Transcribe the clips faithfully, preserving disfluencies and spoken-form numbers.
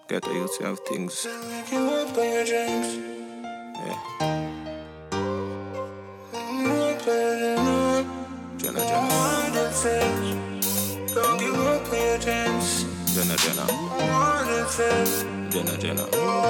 Get a youth have things. You up by your dreams. Yeah. Jenna, Jenna. Don't give up on your dreams. Jenna, Jenna. Jenna, Jenna.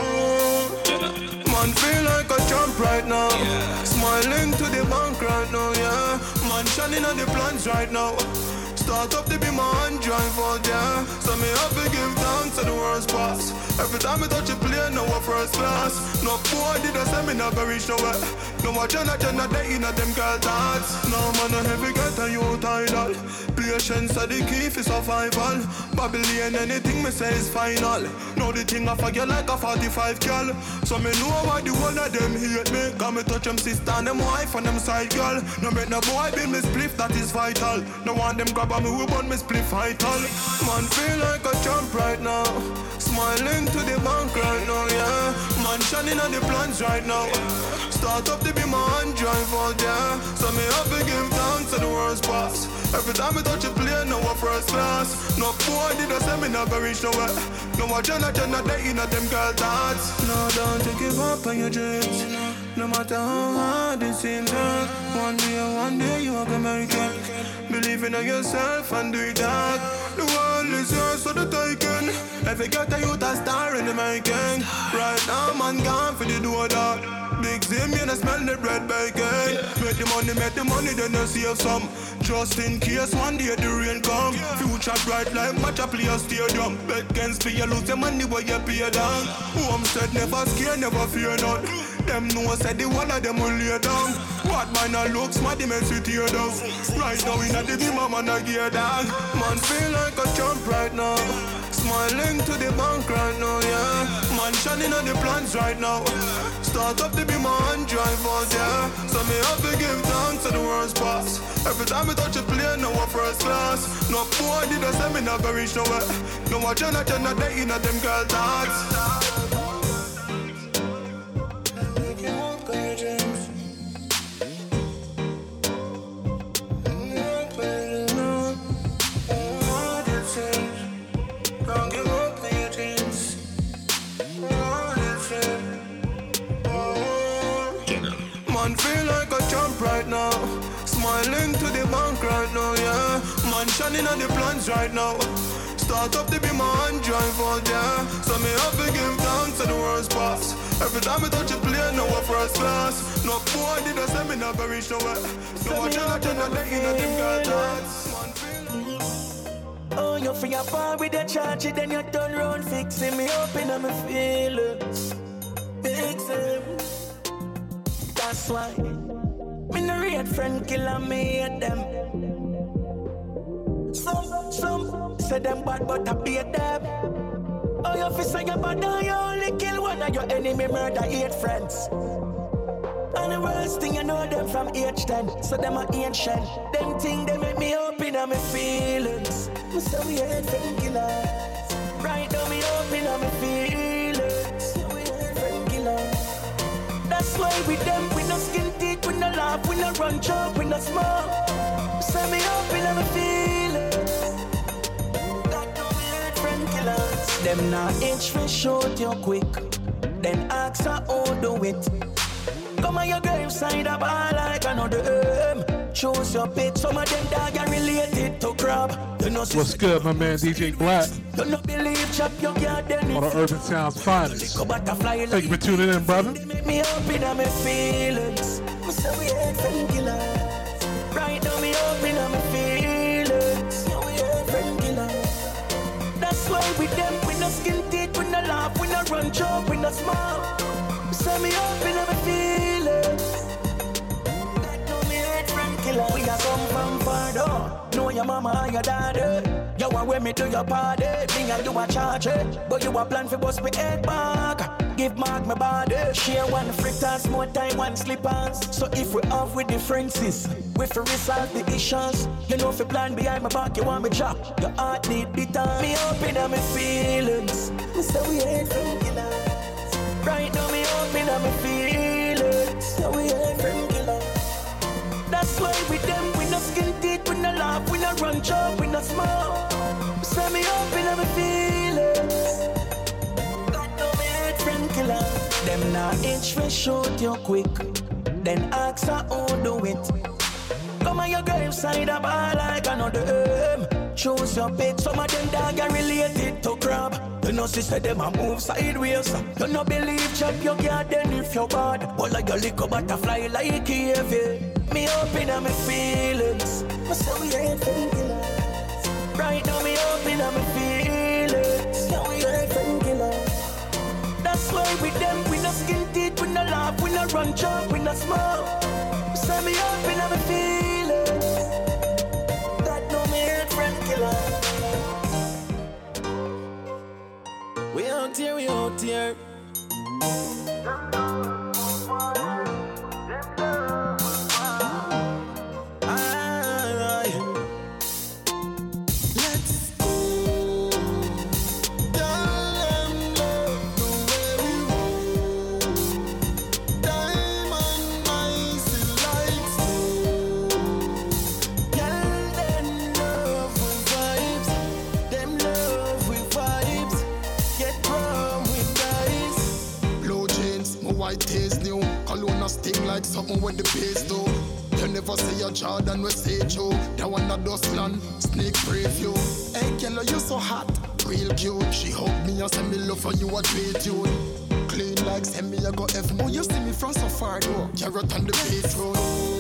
Jenna. Man feel like a champ right now. Yeah. Smiling to the bank right now, yeah. Man shining on the plans right now. Start up to be my hand drive out, yeah. So me have to give thanks to the world's boss. Every time I touch a plane, now a first class. No boy did I say me never reach nowhere. No more Jenna, Jenna, they in a them girl thoughts. No man, no heavy get a youth idol. Patience are the key for survival. Babylon, anything me say is final. Now the thing I forget like a forty-five girl. So me know why the one of them hate me. Cause me touch them sister and them wife and them side girl. No make no boy build me spliff, that is vital. No want them grab me, we want me spliff vital. Man feel like a champ right now. Smiling to the bank right now, yeah. Man shining on the plans right now. Start up to be my hand drive out, yeah. So me have to give thanks to the world's boss. Every time I touch a plane, now a first class. No boy did I say me never reach nowhere. No more Jenna, Jenna, they in a them girl thoughts. No, don't you give up on your dreams. No matter how hard it seems, uh, one day, one day you have American. Believe in yourself and do it hard. The world is yours, so the taking. Every get a youth a star in the making. Right now, man gone for the door dog. Big Zim, you know, smell the bread bacon. Make the money, make the money, then you save some. Just in case one day the rain come. Future bright like match a play a stadium. Bet against pay, you lose the money where you pay down. Homestead never scare, never fear none. Them know said the one of them will lay down. What man a look smart, they make you tear down. Right now in a the beam, man a gear down. Man feel like a champ right now. Smiling to the bank right now, yeah. Man shining on the plans right now. Start up to be my hand drive out, yeah. So me have to give thanks to the world's boss. Every time I touch a plane, now a first class. No boy did I say me never reach nowhere. No more Jenna, Jenna, they in a them girl thoughts. Man feel like a champ right now. Smiling to the bank right now, yeah. Man shining on the plans right now. Start up to be my hand drive out, yeah. So me have to give thanks to the world's boss. Every time I touch a plane, now a first class. No boy did I say me never reach nowhere. No one Jenna, Jenna, they in a them girl thoughts. Man feel. Oh, you feel your part with the charge, then you turn round fixing me up in my feelings. Fix them. That's why me no real friend killer, me hate them. Some, some say them bad, but I beat them. Oh, you feel say you bad, and you only kill one of your enemy, murder eight friends. And the worst thing, you know them from age ten, so them are ancient. Them thing they make me open on my feelings. Me say we hate friend killers. Right now me open on my feelings. So we hate friend killers. That's why with them, we no skin teeth, we no laugh, we no run joke, we no smoke. Say me up in my feelings. That don't hurt friend killers. Them not inch for shoot you quick. Then ask her who do it. Come on your graveside up all like another um. Choose your pick, some of them dog are related to crab. You know, what's good, my man D J Black? You no believe chop your garden. On the Urban Sounds finest. Thank you for tuning in, brother. Me up in my feelings. Me say we hate friend killers. Right now me up in my feelings. So we hate friend killers. That's why with them we no skin teeth, we no laugh, we no run joke, we no smoke. Me say me up in my feelings. We a come from far though. Know your mama and your daddy. You want with me to your party. Me and you a charge it. But you a plan for bust me head back. Give Mark my body. Share one fritters, more time, one slippers. So if we have with differences, we fi resolve the issues. You know if you plan behind my back, you want me drop. Your heart need bitter. Me open up my feelings. Me say we hate friend killers. Right now me open up my feelings. So we hate friend killers. That's why with them, we no skin teeth, we no laugh, we no run joke, we no smoke. Say me up in my feelings. killer. Them nah itch we shoot you quick. Then ask her who do it. Come on your graveside a ball like another aim. Choose your pick. Some of them dog are related to crab. You know sister them a move sideways. You no believe chop your garden if you're bad. But like a little butterfly like heavy. Me open up my feelings. I say we ain't killers. Right now me open up my feelings. Say we ain't killers. That's why with them we no skin teeth, we no laugh, we no run jump, we no smoke. Say me open up my feelings. That know me ain't friend killer. We out here, we out here. Sting like something with the pace though. You never see a Jordan with say Joe. That one a dustland, sneak preview. Hey girl, you so hot, real cute. She hugged me and send me love for you a great tune. Clean like send me a go F. Oh, you see me from so far though. Carrot on the beach road.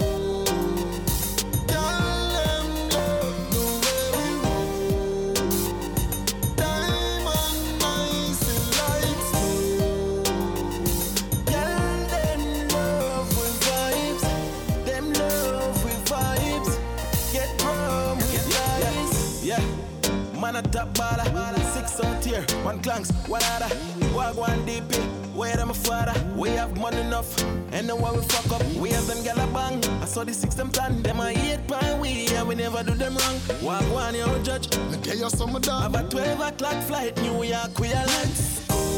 Man a top baller, six out here, one clanks, one other. Walk one D P, where am my father? We have money enough, and no one we fuck up. We have them gal a bang, I saw the six them plan. Them a eight pound we, and we never do them wrong. Walk one you judge, me tell you some of that. Have a twelve o'clock flight, New York we are lights.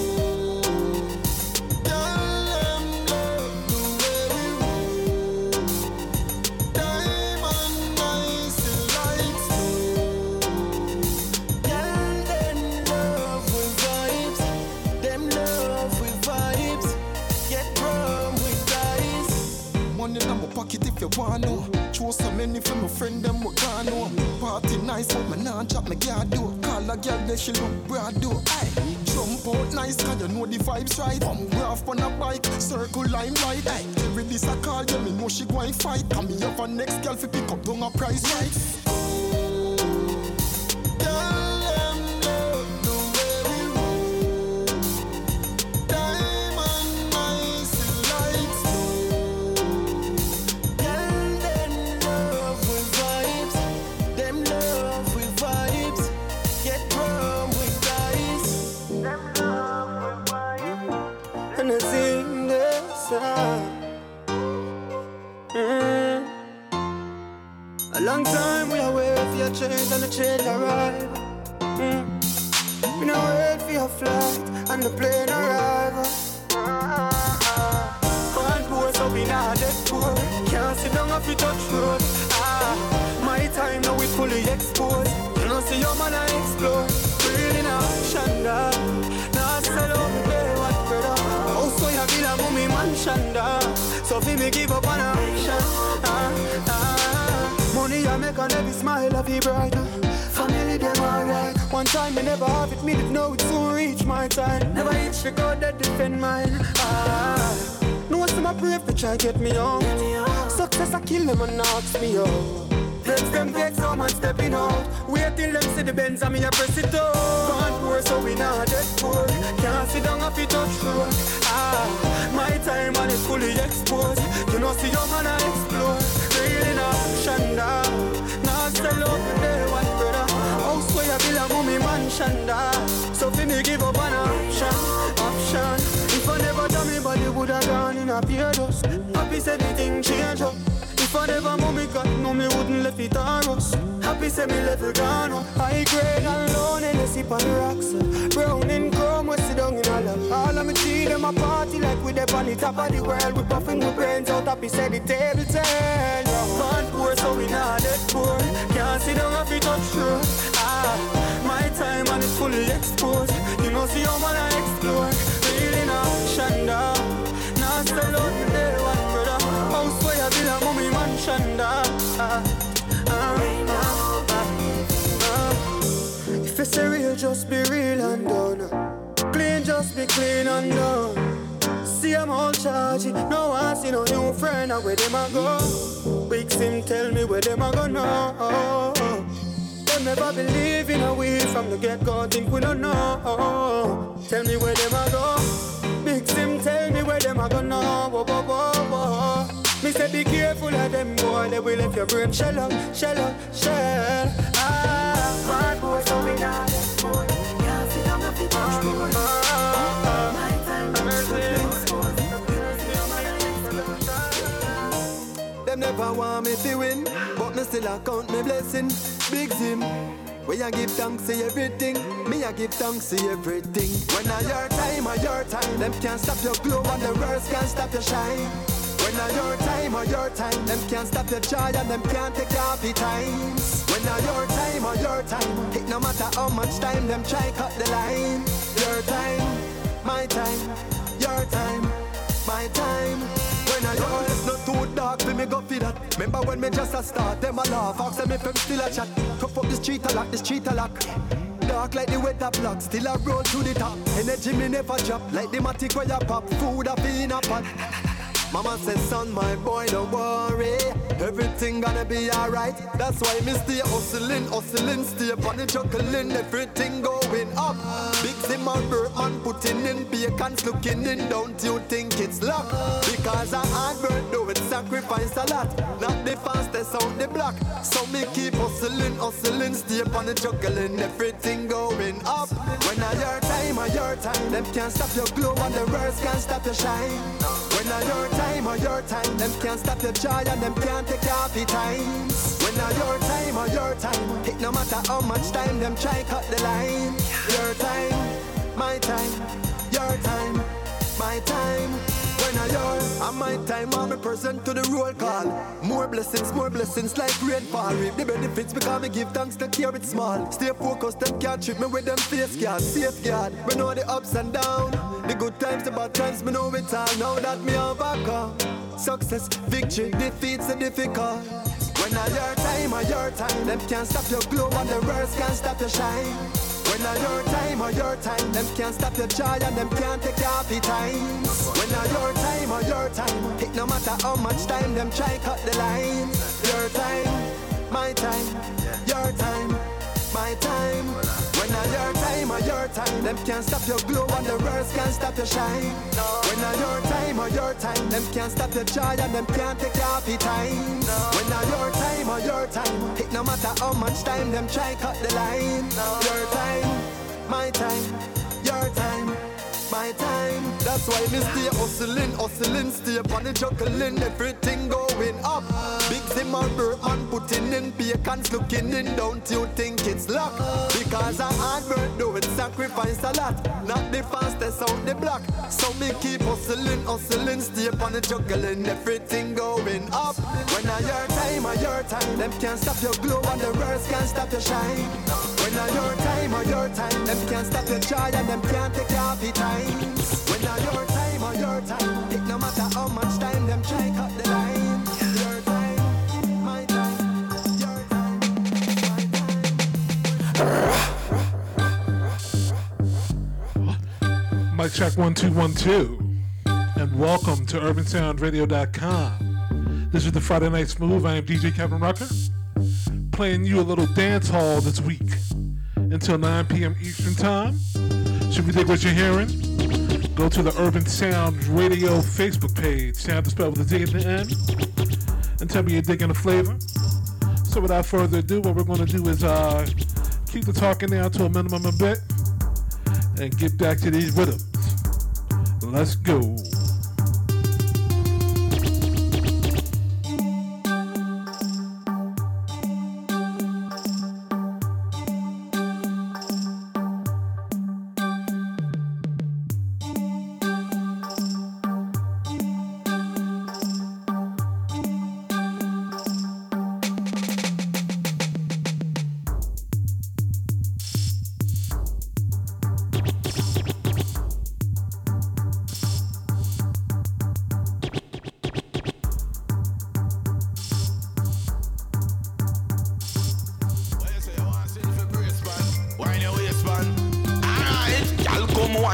If you want to choose so many for my friend them we gone home. Party nice but me nah chop me guard do. Call a girl that she look broad do. Aye, jump out nice cause you know the vibes right. Bump off on a bike, circle line right. Aye, every this I call you me know she going fight. Come me up a next girl fi pick up down a price right. Mm. A long time we are waiting for your change and the change arrive. Mm. We not wait for your flight and the plane arrival. One poor so we not that poor. Can't sit down if you touch road. Ah, my time now we fully exposed. You know see your man I explore. Really now shanda. Now sell out play what brother. Also you feel a mummy man shanda. So fi me give up on action. Ah, ah. Money I make on every smile of you brighter. Family them alright. One time me never have it, me didn't know it soon reach my time. Never itch to go that defend mine. Ah, no one my brave to try get me on. Success I kill them and knocks me out. Friends them take some and stepping out. Wait till them see the Benz and me a press it out. Can't pour so we not that poor. Can't sit down if it touch road. Ah, my time and it's fully exposed. You know see your man I explore. Really not shanda. Now sell out the day one brother. House where you build a mummy mansion da. So fi me give up an option, option. If I never done me body woulda gone in a peer dust. Happy said the thing change up. If I never mommy got no me wouldn't left it on us. Happy say me level gone up. High grade and low and they sip on the rocks. Brown in chrome we sit down in a lap. All of me tea them a party like we dey on the top of the world. We puffing with brains out happy say the table turn. Man poor so we not that poor. Can't sit down if it touch road. Ah, my time and it's fully exposed. You know see how man I explore. Really not say real, just be real and done. Clean, just be clean and done. See I'm all charged, no one see no new friend, and where them a go? Big Sim tell me where them a go now. Them never believe in a way from the get-go, think we don't know. Tell me where them a go. Big Sim tell me where them a go now. Whoa, whoa, whoa, whoa. Me say be careful of them boy, they will let your brain shell up, shell up, shell. Ah, bad boy, so we not that boy. Can't sit down if you touch boy. My time, them never want me to win, but me still account me blessing. Big Zim, where I give thanks to everything. Me I give thanks to everything. When I your time or your time, them can't stop your glow and the words can't stop your shine. When I your time or your time, them can't stop your joy and them can't take your happy times. When I your time or your time, it no matter how much time them try cut the line. Your time, my time, your time, my time. When I yours not too dark, for me go feel that. Remember when me just a start, them a laugh, ask them if I'm still a chat. Cuff up the street a lock, the street a lock. Dark like the weather block, still a roll to the top. Energy me never drop, like the matic where you pop. Food up in a pot. Mama said, son, my boy, don't worry. Everything gonna be alright. That's why me stay hustling, hustling, stay on the juggling. Everything going up. Big Sim and Bertman putting in bacons, looking in. Don't you think it's luck? Because I hard work do it, sacrifice a lot. Not the fastest out the block. So me keep hustling, hustling, stay on the juggling. Everything going up. When I your time or your time, them can't stop your glow and the words can't stop your shine. When I your time or your time, them can't stop your joy and them can't take your happy times. When I your time or your time, it no matter how much time them try cut the line. Your time, my time, your time, my time. When I yours, and my time, I'm a person to the roll call. More blessings, more blessings like rainfall. Reap the benefits because me give thanks to care it small. Stay focused, them can't trick me with them face guard. Safeguard, we know the ups and downs. The good times, the bad times, me know it all. Now that me overcome. Success, victory, defeats the difficult. When I your time or your time, them can't stop your glow and the words can't stop your shine. When I your time or your time, them can't stop your joy and them can't take your happy times. When I your time or your time, it no matter how much time them try cut the line. Your time, my time, your time, my time. When I your time or your time, them can't stop your glow and the words can't stop your shine. When I your time or your time, them can't stop your joy and them can't take your happy times. When I your time or your time, it no matter how much time them try cut the line. Your time, my time, your time, my time. That's why me stay hustling, hustling, stay on the juggling, everything going up. Big Sim and Bertman putting in bacons, looking in. Don't you think it's luck? Because I hard work do it, sacrifice a lot. Not the fastest out the block. So me keep hustling, hustling, stay on the juggling, everything going up. When I your time or your time, them can't stop your glow and the words can't stop your shine. When I your time or your time, them can't stop your joy and them can't take your happy times. When I your time or your time, it no matter how much time them try cut the line. Your time, my time, your time, my time. Mic check one two one two, and welcome to urban sound radio dot com. This is the Friday Night Smooth. I am D J Kevin Rucker, playing you a little dance hall this week until nine p.m. Eastern Time. Should we dig what you're hearing? Go to the Urban Sound Radio Facebook page, sound to spell with a Z at the end, and tell me you're digging the flavor. So without further ado, what we're going to do is uh, keep the talking down to a minimum a bit and get back to these rhythms. Let's go.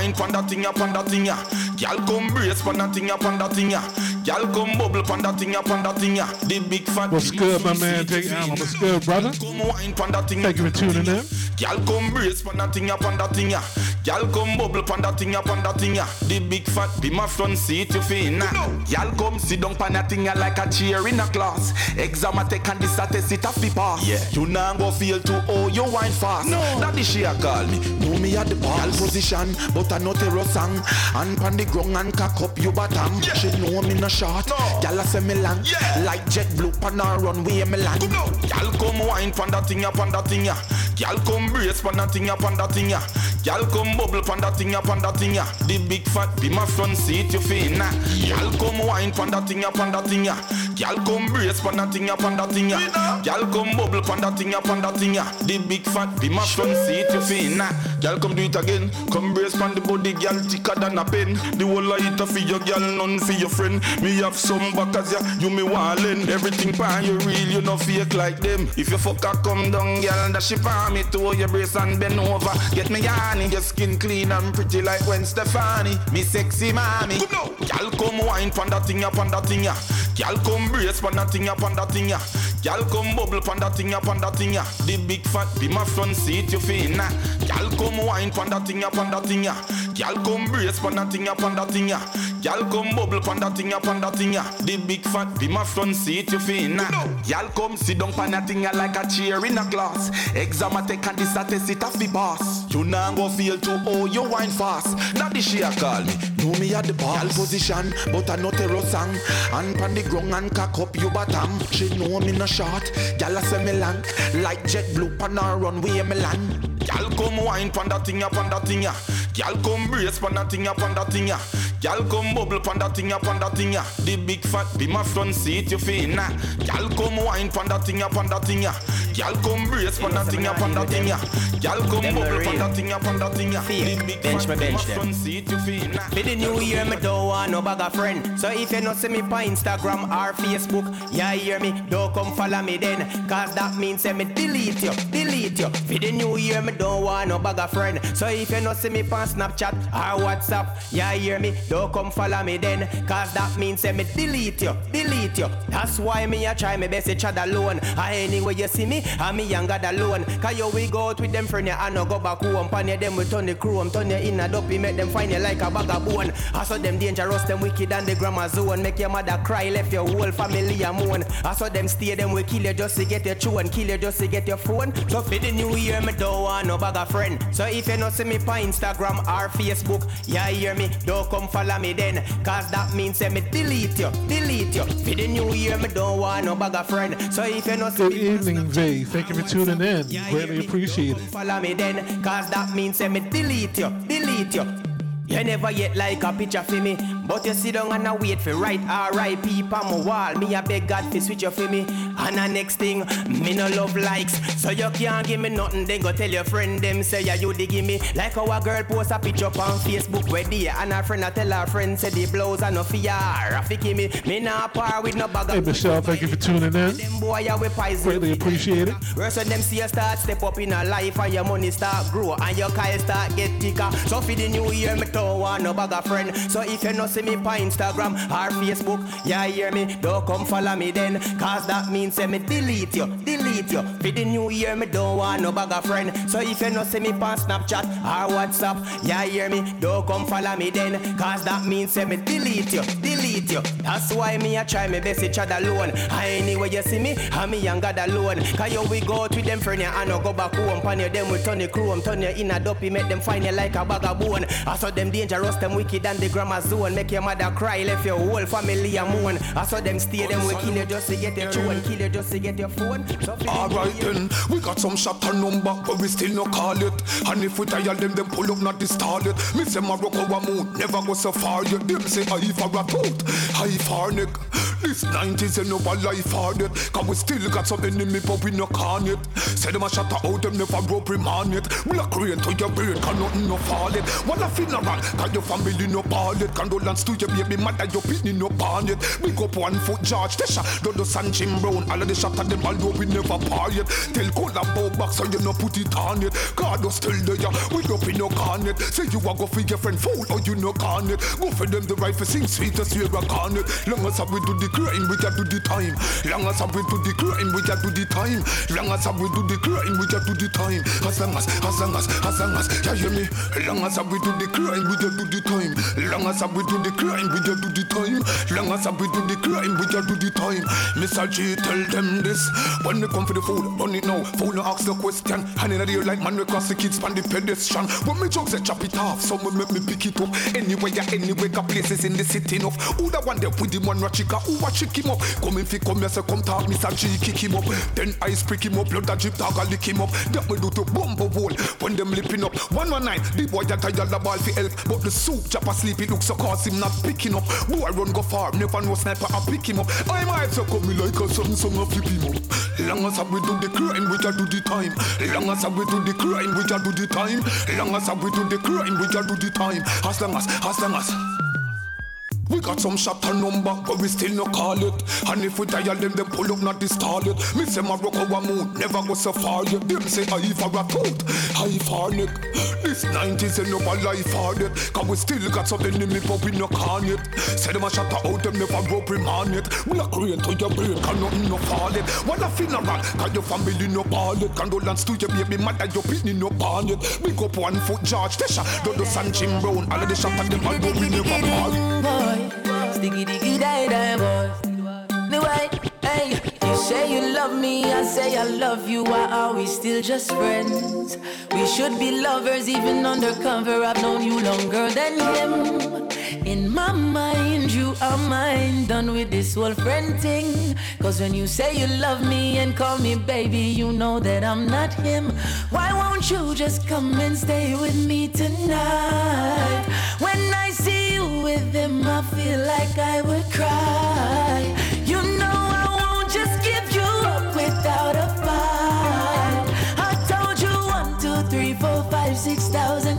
wine pon that thing ya, pon that thing ya. Y'all come brace pon that thing ya, pon that thing ya. Y'all come bubble pon that thing ya, pon that thing ya. The big fat. What's good, my man Jake Allen? What's good, brother? Come wine pon that thing. Thank you for tuning in. Y'all come brace pon that thing ya, pon that thing ya. Y'all come bubble pon that thing ya, pon that thing ya. The big fat be my front seat you feel nah. Y'all come sit down pon that thing ya like a chair in a class. Exam a take and this a test it a fi pass. Yeah. You nah go feel too oh you wine fast. No. That the she a call me. Know me at the boss. Y'all position but I not a song. And pon the ground and cock up your bottom. Yeah. She know me no short. No. Y'all a say me long. Yeah. Like jet blue pon a runway me land. No. Y'all come wine pon that thing ya, pon that thing ya. Y'all come brace pon that thing ya, pon that thing ya. Y'all come bubble pon that thing ya, pon that thing ya. The big fat be my front seat you feel nah. Y'all come wine pon that thing ya, pon that thing ya. Y'all come brace pon that thing ya, pon that thing ya. Y'all come bubble pon that thing ya, pon that thing ya. The big fat be my front seat you feel nah. Y'all come do it again. Come brace pon the body, y'all thicker than a pen. The whole of it for your girl, none for your friend. Me have some backers ya, you me wallin'. Everything pan you real, you no fake like them. If you fuck a come down, girl, that she palm me to your brace and bend over. Get me yarny, your skin clean and pretty like Gwen Stefani. Me sexy mommy. Y'all come wine pon that thing ya, pon that thing ya. Y'all come brace pon that thing ya, pon that thing ya. Y'all come bubble pon that thing ya, pon that thing ya. The big fat be my front seat you feel nah. Y'all come wine pon that thing ya, pon that thing ya. Y'all come brace pon that thing ya, pon that thing ya. Y'all come bubble pon that thing ya, pon that thing ya. The big fat be my front seat you feel nah. Y'all come sit down pon that thing ya like a chair in a class. Exam a take and this a test it a fi pass. You nah go feel too oh you wine fast. That the she a call me. Know me at the boss. Y'all position but I not a song. And pon the ground and cock up your bottom. She know me no short. Y'all a say me long. Like jet blue pon a runway me land. Y'all come wine pon that thing ya, pon that thing ya. Y'all come brace pon that thing ya, pon that thing ya. Y'all come bubble pon that thing ya, pon that thing ya. The big fat be my front seat you feel nah. Y'all come wine pon that thing ya, pon that thing ya. Y'all come brace pon that thing ya, pon that thing ya. Y'all come bubble pon that thing ya, pon that thing ya. The big fat be my front seat you feel nah. For the new year me don't want no bag of friend. So if you not see me on Instagram or Facebook, yeah hear me, don't come follow me then. Cause that means say me delete you, delete you. For the new year me don't want no bag of friend. So if you not see me on Snapchat or WhatsApp, yeah hear me, don't come follow me then. Cause that means say me delete you, delete you. That's why me a try me best to chat alone. And anyway you see me, and me younger alone. Cause you we go out with them friend and no go back home. Pan you them we turn the crew, turn you in a dopey, make them find you like a bag of bone. I saw them dangerous, them wicked and the grammar zone. Make your mother cry, left your whole family a moan. I saw them stay, them we kill you just to get your tune, kill you just to get your phone. So for the new year me don't want no bag of friend. So if you not see me on Instagram or Facebook, yeah hear me, don't come follow me then. Cause that means say me delete you, delete you. For the new year me don't want no bag of friend. So if you not see Good me evening, Vay. Thank you for tuning in. Greatly appreciate it. follow me then. Cause that means say me delete you, delete you. You never yet like a picture for me, but you sit down and I wait for right R I P on my wall. Me a beg God to switch you for me. And the next thing, me no love likes, so you can't give me nothing. Then go tell your friend them say yeah you dig me. Like how a girl post a picture up on Facebook where they and her friend I tell her friend say the blouse are no fear. Rafiki me, me nah par with no bag of. Hey Michelle, thank you for tuning in. Them boy are we poison. Greatly appreciate it. Worse when them see you start step up in a life and your money start grow and your car start get thicker. So for the new year me don't want no bag of friend. So if you not see me on Instagram or Facebook, yeah hear me, don't come follow me then. Cause that means say me delete you, delete you. For the new year me don't want no bag of friend. So if you not see me on Snapchat or WhatsApp, yeah hear me, don't come follow me then. Cause that means say me delete you, delete you. That's why me a try me best to chat alone. And anyway you see me, and me and God alone. Cause you we go out with them friend and no go back home. Pan you them we turn the crew, turn you in a dopey, make them find you like a bag of bone. I saw them dangerous, them wicked and the grammar zone. Make your mother cry, left your whole family a moan. I saw them stay, them we kill you just to get your tune, kill you just to get your phone. So alright then, we got some shot and number, but we still no call it. And if we tire them, them pull up not the starlet. Me say Morocco a moon, never go so far yet. Them say I for a tooth, I for neck. This nineties ain't no life hard yet. Cause we still got some enemy but we no can yet. Say them a shut out, them never broke remand yet. Black rain to your brain, can nothing no fall yet. What a funeral, can your family no ball yet. Condolence to your baby mother, your pitney no pan yet. Big up one foot George, Tesha, Dodo San Jim Brown. All of the shot at them, although we never par yet. Tell Colabo back so you no put it on yet. God no still there, we up in no can yet. Say you a go for your friend fool or you no can yet. Go for them the right for sing sweetest you ever can yet. Long as we do the crime, we can do the time. Long as we do the crime, we can do the time. Long as we do the crime, we can do the time. As long as, as long as, as long as, you hear me? Long as we do the crime, we can do the time. Long as we do the crime, we can do the time. Long as we do the crime, we can do the time. Mister G tell them this. When they come for the food, run it now. Fool no ask the question. And in a day like man, we cross the kids pan the pedestrian. When me jokes, they chop it off. Some will make me pick it up. Anyway, yeah, anyway, got places in the city enough. Who the one there with the one chica? Who watch chick him up? Come in, fi come here, say come talk. Mister G kick him up. Then ice prick him up. Blood that drip dog, I lick him up. That me do to bumbo wall. When them lipping up. One one nine, the boy that tired the ball fi help. But the soup chop asleep, it looks so cause him not picking up. Boy run go far, never no sniper, I pick him up. I'm hype, so come me like a song, song I flip him up. Long as we do the crime, we just do the time. Long as we do the crime, we just do the time. Long as we do the crime, we just do the time. As long as, as long as. We got some shot and number, but we still no call it. And if we dial them, them pull up not install it. Me say Morocco a moon, never go so far yet. Them say I for a tooth, I for neck. This nineties ain't no life hard yet. Cause we still got some enemy, but we no can yet. Say them a shot out, them never broke remand yet. Black rain to your brain, can nothing no fall yet. What a funeral, cause your family no ball yet. Condolence to your baby mother, your pitney no pan yet. Big up one foot George, Tesha, Dodo San Jim Brown. All of the shot at them, although we never ball. Sticky dicky die die boy. No way, hey. You say you love me, I say I love you. Why are we still just friends? We should be lovers even undercover. I've known you longer than him. In my mind, you are mine. Done with this whole friend thing. Cause when you say you love me and call me baby, you know that I'm not him. Why won't you just come and stay with me tonight? When I see you with him, I feel like I would cry. You know I won't just give you up without a fight. I told you one, two, three, four, five, six thousand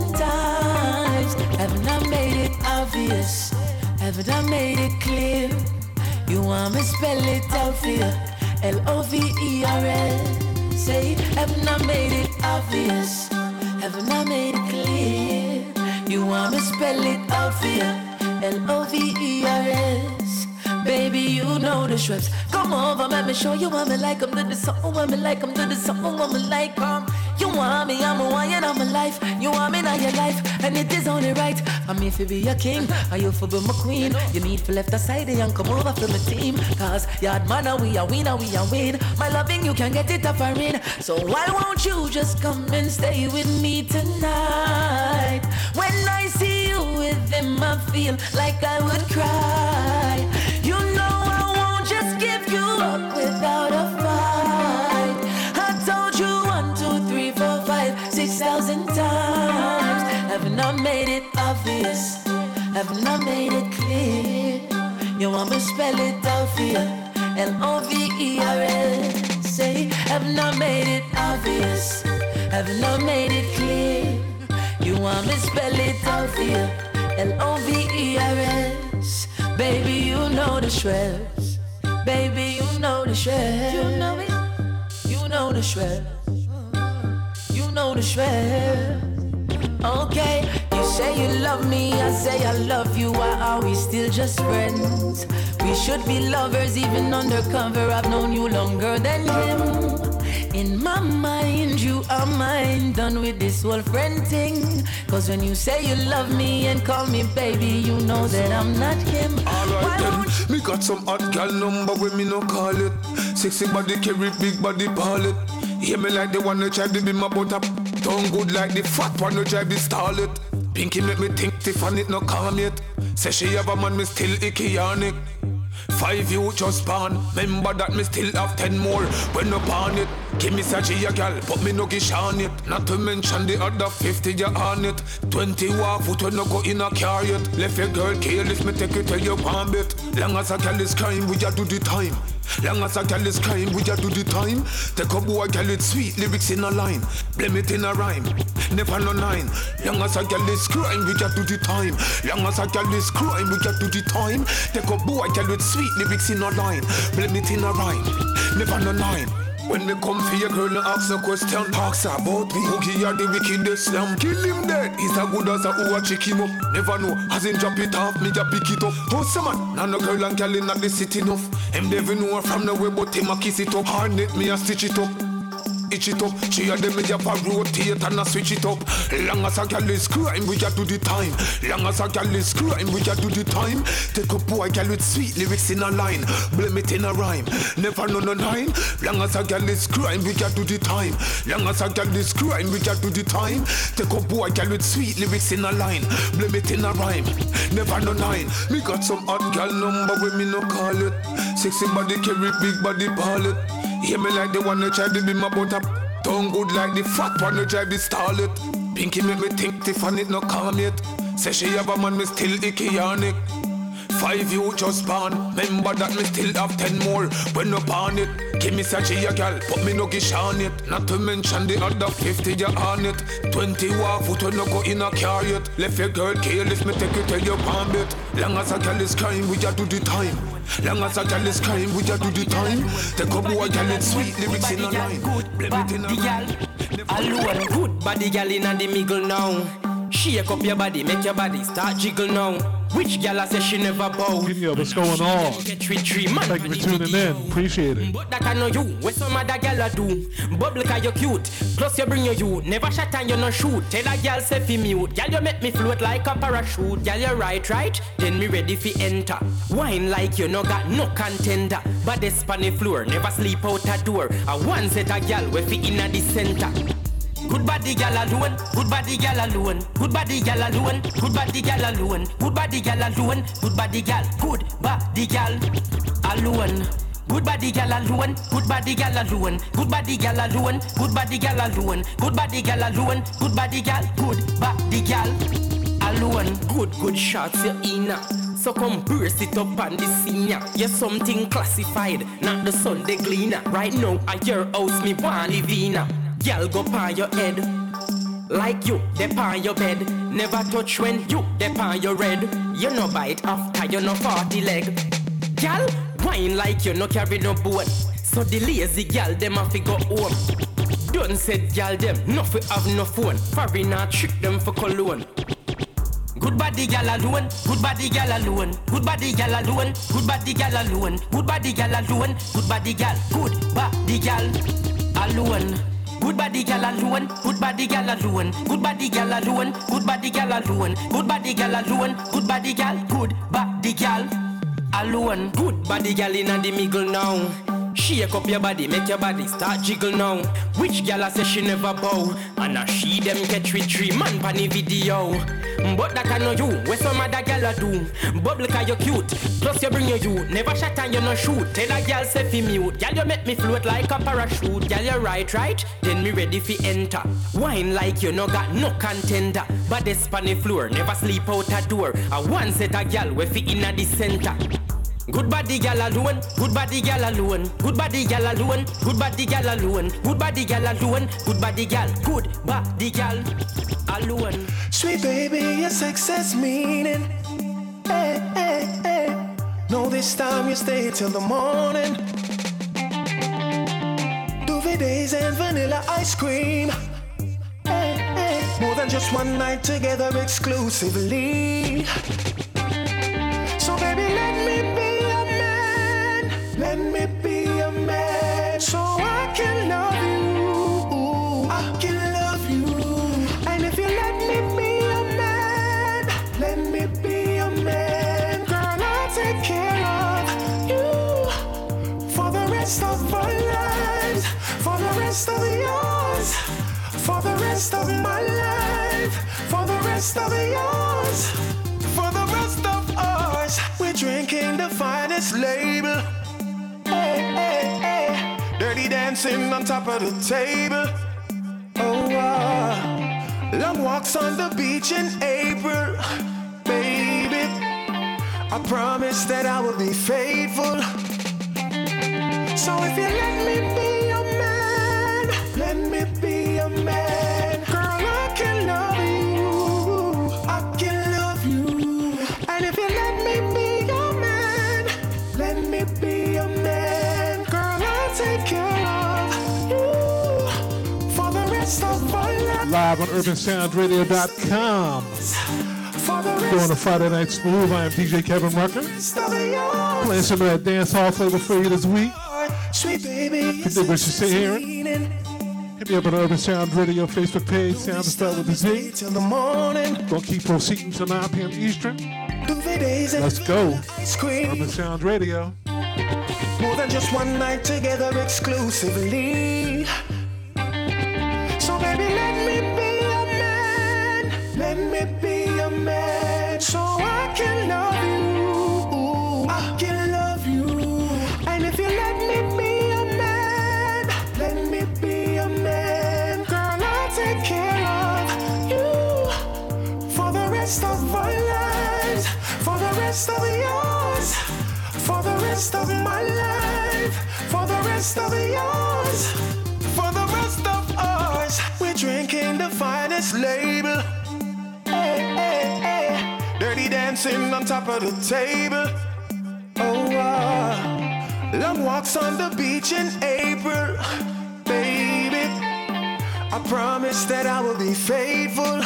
times. Haven't I made it obvious? Haven't I made it clear? You want me spell it out for you? L O V E R L. Say, haven't I made it obvious? Haven't I made it clear? You want me spell it out for you? L O V E R S. Baby, you know the shrubs. Come over, let me show you what me like. I'm do the something what me like. I'm do the something what me like. Um, you want me, I'm a wine, I'm a life. You want me, now your life, and it is only right. For me to be your king, and you for be my queen. You need to left aside and come over for my team. Cause yard man, we are winner, we are win. My loving, you can get it up and in. So why won't you just come and stay with me tonight? When I see you with him, I feel like I would cry. You know I won't just give you up without a fight. I told you one, two, three, four, five, six thousand times. Haven't I made it obvious? Haven't I made it clear? You want me to spell it out for you? L O V E R L. Say, haven't I made it obvious? Haven't I made it clear? You want me to spell it out for you? L O V E R S. Baby, you know the shreds. Baby, you know the shreds. You know it. You know the shreds. You know the shreds. Okay, you say you love me, I say I love you. Why are we still just friends? We should be lovers even undercover. I've known you longer than him. In my mind, you are mine. Done with this whole friend thing. Cause when you say you love me and call me baby, you know that I'm not him. Alright then, me got some hot girl number when me no call it. Sexy body carry big body ball it. Hear me like the one who try to be my butter. Tongue good like the fat one who try to stall it. Pinky make me think Tiffany it no calm yet. Say she have a man, me still icky on it. Five you just born. Remember that me still have ten more when no born it. Give me such a girl, but me no gish on it. Not to mention the other fifty you on it. Twenty walk foot when no go in a car yet. Left your girl careless, me take you till you palm it. Long as a girl is crying, we just do the time. Long as a girl is crying, we just do the time. Take a boy, girl, it's sweet lyrics in a line. Blame it in a rhyme, never no nine. Long as a girl is crying, we just do the time. Long as a girl is crying, we just do the time. Take a boy, girl, it's sweet lyrics in a line. Blame it in a rhyme, never no nine. When me come for your girl, no ask no question. Talks about me, Boogie are the wickedest slam. Kill him dead, he's as good as a who a chick him up. Never know, as him drop it off, me just pick it up. Who's the man? Now no girl and girl in the city enough. Him never know from the way, but him a kiss it up. Hard net me a stitch it up. Itch it up, she and them me just a rotate and a switch it up. Long as a girl is crying, we just do the time. Long as a girl is crying, we just do the time. Take a boy girl with sweet lyrics in a line. Blame it in a rhyme, never know no nine. Long as a girl is crying, we just do the time. Long as a girl is crying, we just do the time. Take a boy girl with sweet lyrics in a line. Blame it in a rhyme, never no nine. Me got some hot girl number when me no call it. Sexy body carry big body ball it. Hear me like the one that try to be my butter. Tongue good like the fat one that try to stall it. Pinky make me think Tiffany no calm yet. Say she have a man, me still icky on it. Five you just born, remember that me still have ten more. When no born it, give me such a girl, but me no gish on it. Not to mention the other fifty you on it. Twenty walk foot when no go in a car yet. Left your girl careless, me take you till you palm it. Long as a girl is crying, we just do the time. Long as a girl is crying, we just do the time. Take a boy, girl, it's sweet lyrics in a line. Good body girl, alone. Good body girl in the middle now. Shake up your body, make your body start jiggle now. Which gal I say she never bow? Yo, what's going on? Thank you for tuning in. Appreciate it. But that I know you, what some other gal I do. Bubble cause you cute, plus you bring your you. Never shut and you no shoot. Tell a gal say fi mute. Gal you make me float like a parachute. Gal you right, right? Then me ready fi enter. Wine like you no got no contender. But this spanny floor, never sleep out a door. A one set a gal we fi inna the center. Good body gal alone, good body gal alone, good body gal alone, good body gal alone, good body gal alone, good body gal, good body gal alone. Good body gal alone, good body gal alone, good body gal alone, good body gal alone, good body gal alone, good body gal, good body gal alone. Good good shots you inna. So come burst it up on the senior. You're something classified, not the Sunday gleaner. Right now at your house me want live in. Girl go pan your head like you, they pan your bed. Never touch when you, they pan your red. You no bite after you no party leg. Girl, wine like you no carry no boat. So the lazy girl, them have to go home. Don't say girl them, no fi have no phone. Foreigner trick them for cologne. Good body gal alone, good body gal alone, good body gal alone, good body gal alone, good body gal alone, good body gal, good body gal alone. Good body gal alone, good body gal alone, good body gal alone, good body gal alone, good body gal alone, good body gal, good body gal alone. Good body gal inna the middle now. Shake up your body, make your body start jiggle now. Which gal I say she never bow? And a she them catch with three man pan the video. But that I know you, where some other gal a do. Bubble cause you cute, plus you bring your you. Never shut and you no shoot. Tell a gal say fi mute. Gal you make me float like a parachute. Gal you right, right? Then me ready fi enter. Wine like you no got no contender. But this spanny floor, never sleep out a door. A one set a gal we fi inna the center. Good body gal alone, good body gal alone, good body gal alone, good body gal alone, good body gal alone, good body gal, good body gal alone. Sweet baby, your success meaning. Hey, hey, hey. No, this time you stay till the morning. Duvet days and vanilla ice cream. Hey, hey. More than just one night together exclusively. So baby, let me be. Let me be a man so I can love you. I can love you. And if you let me be a man, let me be a man. Girl, I'll take care of you for the rest of our lives, for the rest of yours, for the rest of my life, for the rest of yours, for the rest of ours. We're drinking the finest label. Hey, hey, hey. They're Dirty dancing on top of the table. Oh, uh, long walks on the beach in April. Baby, I promise that I will be faithful. So if you let me be your man, let me be your man. Girl, I can love you, I can love you. And if you let me be your man, let me be your man. Girl, I'll take care of you for the rest of my life. Live on urban sound radio dot com. Doing a Friday Night Smooth. I am D J Kevin Rucker. Playing some of that dance hall flavor for you this week. Sweet baby, you dig what you see here? Hit me up on Urban Sound Radio Facebook page. Sound to start with the Z. Till the morning. Gonna keep proceeding till nine p.m. Eastern. Let's go. Urban Sound Radio. More than just one night together exclusively. So baby, let me be your man. Let me be your man. So I can love you. I can love you. And if you let me be your man, let me be your man. Girl, I'll take care of you for the rest of our lives. For the rest of yours. For the rest of my life. For the rest of yours. For the rest of ours. We're drinking the finest label. Hey, hey, hey. Dirty dancing on top of the table. Oh, uh, long walks on the beach in April. Baby, I promise that I will be faithful.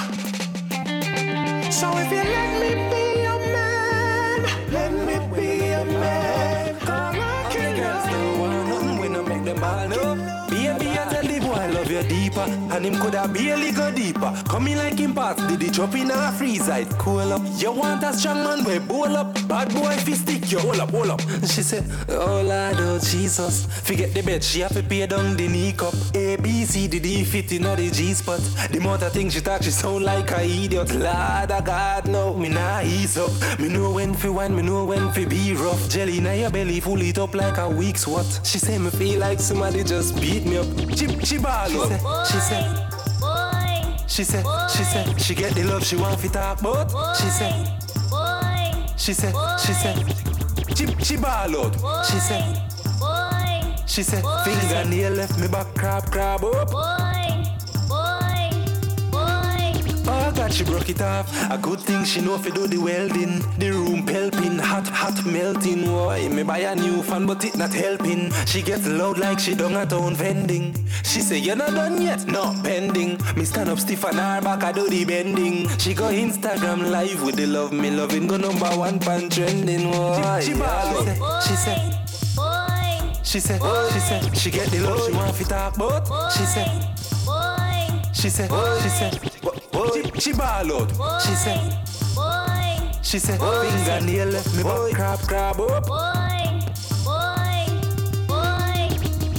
So if you let me be your man, let me be your man. Girl, I can girls don't want nothing when I make them all know. Baby, I tell the boy I love you deeper, and him coulda barely go deeper. Coming like him parts, did he chop in a freeze side? Cool up. You want a strong man, we bowl up. Bad boy, if he stick you, hold up, hold up. She said, oh Lord, oh Jesus. Forget the bed, she have to pay down the knee cup. A, B, C, D, D, fit in the G spot. The amount of things she talk, she sound like a idiot. Lord of God, no, me nah ease up. Me know when fi wine, me know when fi be rough. Jelly in your belly, full it up like a week's what? She say me feel like somebody just beat me up. Chip, chip, all up. She said, boy. She said, boy. She said, she get the love she want fi talk about. Boy. She said, boy. She said, boy. She said, chip, chip, all out. She said, boy. She said, boy. Fingernail left me back, crab, crab up. Boy. Boy. Boy. Oh God, she broke it off. A good thing she know fi do the welding. The room pelping, hot, hot melting. Boy, me buy a new fan, but it not helping. She gets loud like she done a town vending. She say you're not done yet, no pending. Me stand up stiff on her back, I do the bending. She go Instagram live with the love me loving. Go number one pan trending. Boy, she, she, yeah. she said, boy. She said, boy. She said, she get the love boy. She want fi talk about. Boy. She said, boy. She said, boy. She said, boy. She, she ball out. She said, boy. She said, boy. Fingernail left me back, crab, crab up. Boy. Boy. Boy.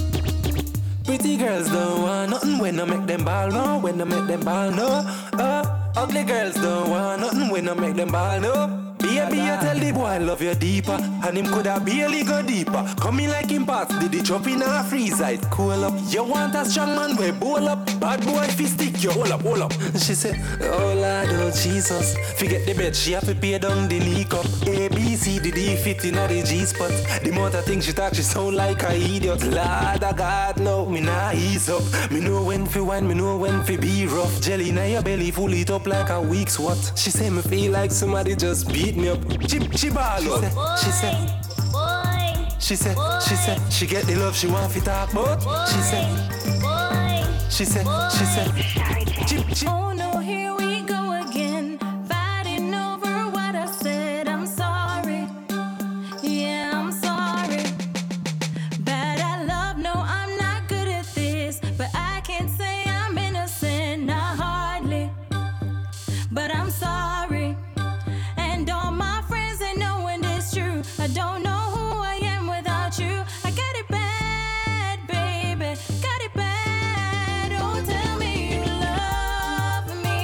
Pretty girls don't want nothing when I make them ball, no. When I make them ball, no. Uh, ugly girls don't want nothing when I make them ball, no. Baby, I tell the boy I love you deeper, and him coulda barely go deeper. Coming like him parts, did he chop in a freeze side? Cool up. You want a strong man, we bowl up. Bad boy, if he stick you, hold up, hold up. She said, oh Lord, oh Jesus. Forget the bed, she have to pay down the knee cup. A, B, C, D, D, fit in the G spot. The amount of things she talk, she sound like a idiot. Lord of God, no, me nah ease up. Me know when fi wine, me know when fi be rough. Jelly in your belly, full it up like a week's what? She say me feel like somebody just beat me up. Chip, chip, all up. She said, boy. She said, boy. She said, she get the love she want fi talk about. Boy. She said, boy. She said, boy. She said, chip, chip. Oh no, here we go again, fighting over what I said. I'm sorry, yeah, I'm sorry. Bad at love, no, I'm not good at this, but I can't say I'm innocent, not hardly. But I'm sorry. And all my friends, they know when it's true. I don't know who I am without you. I got it bad, baby, got it bad. Don't tell me you love me.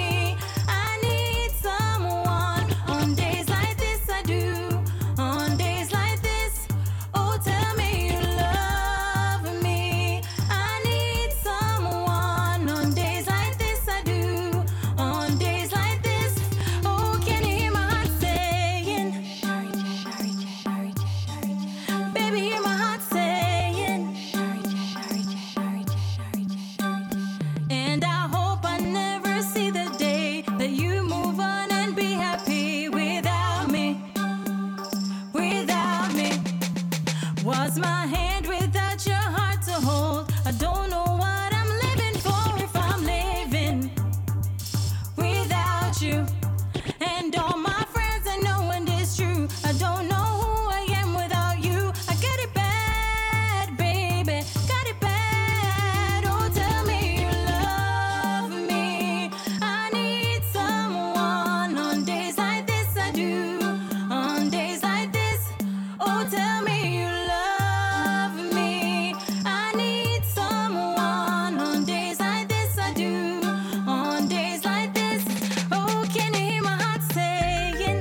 I don't know what I'm living for if I'm living without you. And all my friends are knowing this true. I don't know who I am without you. I get it bad, baby, got it bad. Oh, tell me you love me. I need someone on days like this. I do. On days like this. Oh, tell me you love me. I need someone on days like this. I do. On days like this. Oh, can you hear my heart saying?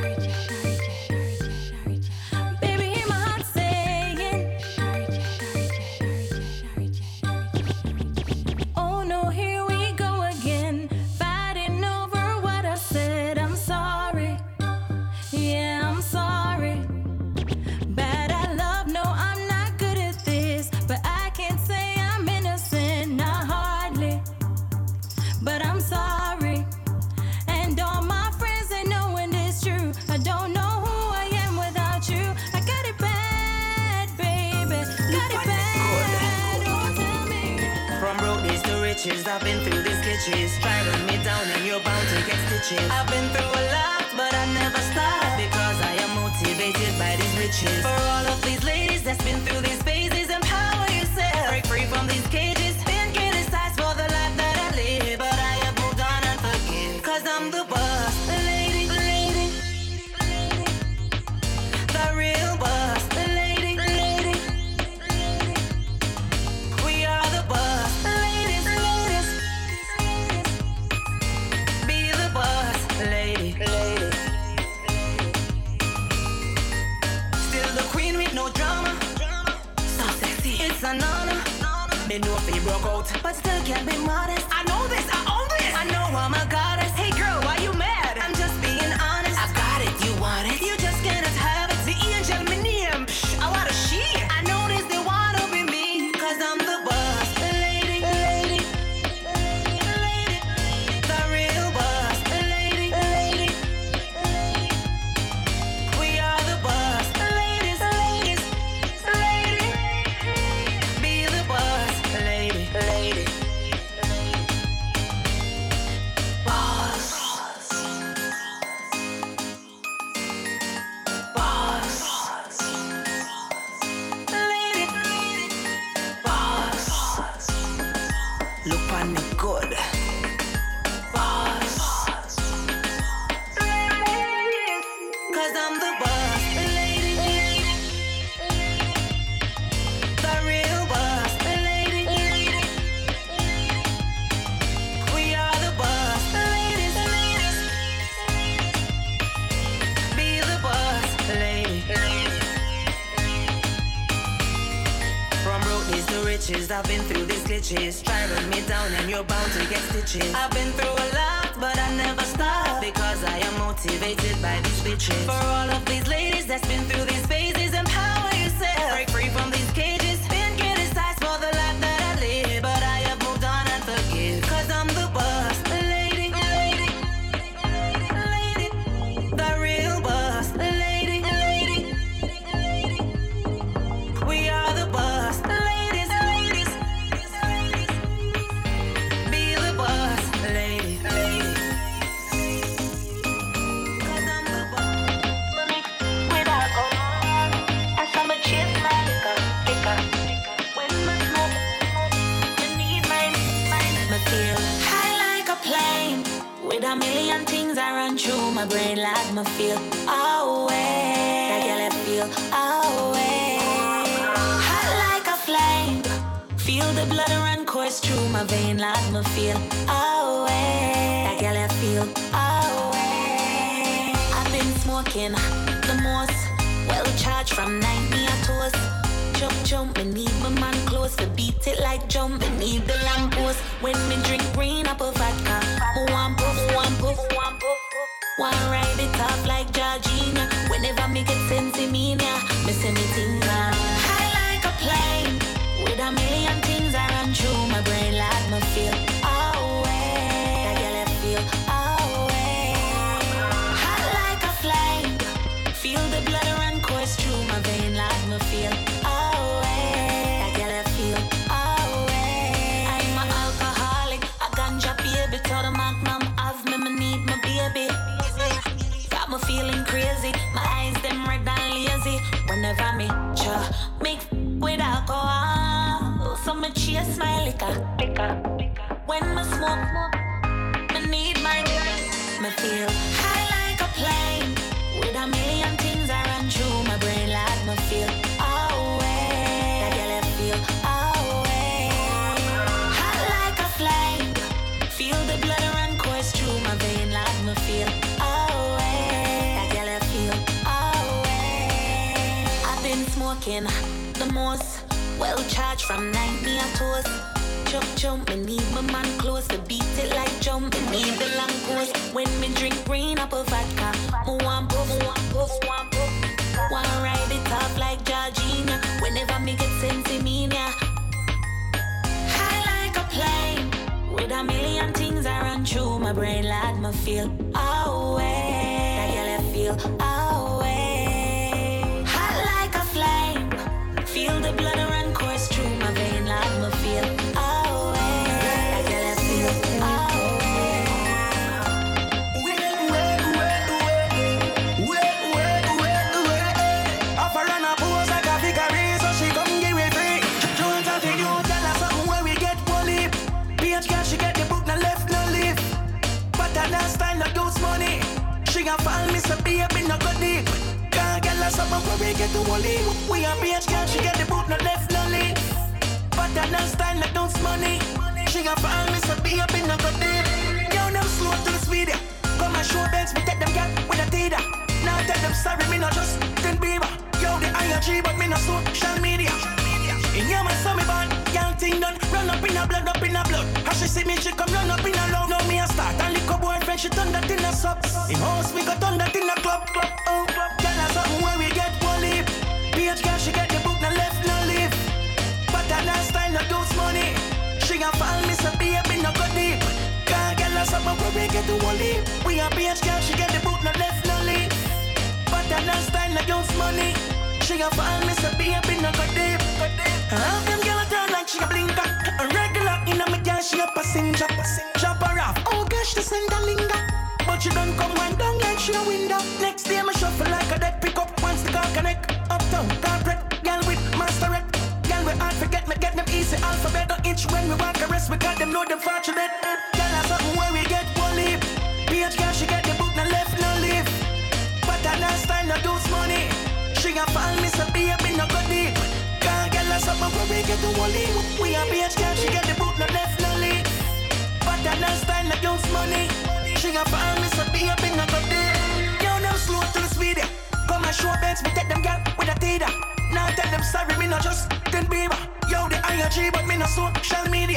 Baby, hear my heart saying. Oh no, here we go again, fighting over what I said. I'm sorry. Yeah, I'm sorry. Bad at love, no, I'm not good at this. But I can't say I'm innocent, not hardly. But I'm sorry. And all my friends, they know when it's true. I don't know who I am without you. I got it bad, baby. Got it bad. Oh, tell me. From roadies to riches, I've been through these glitches. Driving me down and you're bound to get stitches. I've been through a lot, but I never stop. Because I am motivated by these riches. For all of these ladies that's been through these phases, empower yourself. Break free from these cages. Been criticized for the life that I live, but I have moved on and forgive. Cause I'm the boss, the lady, lady, lady. The real boss, the lady, lady, lady. We are the boss, ladies, ladies. Be the boss, lady, lady. Still the queen with no drama. So sexy, it's an honor. Me know if he broke out, but still can't be modest. I know this, I own this. I know I'm a goddess. Hey girl, why you mad? I'm just being honest. I got it, you want it. You just cannot have it. The angel, my name. Psh, I want a she. I know this, they wanna be me. Cause I'm the boss, the lady, lady, lady. The real boss, the lady, lady, lady. We are the boss, ladies, ladies, lady. Be the boss, lady, lady. Boss. Boss. Lady. Boss. Look on me good. Boss. Cause I'm the boss, lady. The real boss, lady. We are the boss, ladies, ladies. Be the boss, lady. From roadies to riches, I've been through these glitches. Driving me down and you're bound to get stitches. I've been through a lot, but I never stop. Because I am motivated by these bitches. For all of these ladies that's been through these phases, empower yourself. Break free from these cages. Been criticized for the life that I live, but I have moved on and forgive. Cause I'm the boss, the lady, lady, lady. The real boss, the lady, lady, lady. We are the boss, ladies, ladies, ladies. Be the boss, lady, lady. Cause I'm the boss. Without going I saw my chip like a picker. When my smoke, I need mine, mine. I feel high like a plane. With a million things I run through my brain, like me feel away. That girl I feel away. Hot like a flame. Feel the blood run course through my vein, like me feel away. That girl I feel away. I've been smoking the most, well charged from night me a toast. Jump, jump, me need my man close to beat it like jump. Me need the lamppost when me drink green apple vodka. Me want puff, want puff, want puff. Want ride it off like Georgina. Whenever me get sense in me, me say me think I'm high like a plane. With a million things I run through my brain, like me feel away. That girl I feel away. Hot like a flame. Feel the blood run course through my vein, like me feel away. That girl I feel away. me chase my liquor. When me smoke, me need my me feel high like a plane. With a million things I run through my brain, like me feel away. That girl I feel away. Hot like a flame. Feel the blood run course through my vein, like me feel away. That girl I feel away. I've been smoking the most, well charged from night me a toast. Jump, jump, me need my man close to beat it like jump. Me need the long course. When me drink green apple vodka, me want puff, me want puff, want puff. Wanna ride it off like Georgina. Whenever me get sensimania. High like a plane. With a million things I run through my brain, like me feel away. That girl I feel away. Hot like a flame. Feel the blood run course through my vein, like me feel away. That girl I feel away. Wait, wait, wait, wait, wait, wait, wait, wait. Off her run a pose like a vicary, so she come give it free. She want to think you tell her something where we get bully. P H cash, she get the book, no left, no leave. But that last time, no dose money. She gon' fall me, so baby, no go deep. Can't get her something where we get the bully. We a P H cash, she get the book, no left, no leave. But that last time, no dose money. She gon' fall me, so baby, no go deep. Yo, them slow to the speed, yeah. Come and show banks, me take them gal with a teeter. Now tell them sorry, me not just ten Bieber. Yo, the I G, but me not social media. In your man saw me born, young thing done. Run up in a blood, up in a blood. How she see me, she come run up in a love. Now me a start, and lick a boyfriend, she turn that in a sub. In house, we got turn that in a club. Oh, tell her something where we get bully. P H cash, she get the book, no left, no leave. But that last time, no dose money. She gon' fall me, so baby, no go deep. Can't get her something where we get the bully. We a P H cash, she get the book, no left, no leave. But that last time, no dose money. She gon' fall me, so baby, no go deep. Half them girl a turn like she a blinker. A regular in a me girl, she a passenger. Chop her off, oh gosh, the send a linger. But she done come wind down like she a window. Next day me shuffle like a dead pickup. Once the car connect, uptown, corporate. Girl with masterette. Girl with hard forget me, get them easy alphabet. Don't inch when we walk the rest, we got them know them fortunate. Girl have something where we get bully. P H cash, she get the book, no left, no leave. But that last time, no dose money. She gon' fall me, so baby, no go deep. Can't get her something where we get the wally. We a P H cash, she get the book, no left, no leave. But that last time, no dose money. She gon' fall me, so baby, no go deep. Yo, them slow to the speed, yeah. Come and show banks, me take them gal with a teeter. Now tell them sorry, me not just ten Bieber. Yo, the I G, but me not social media.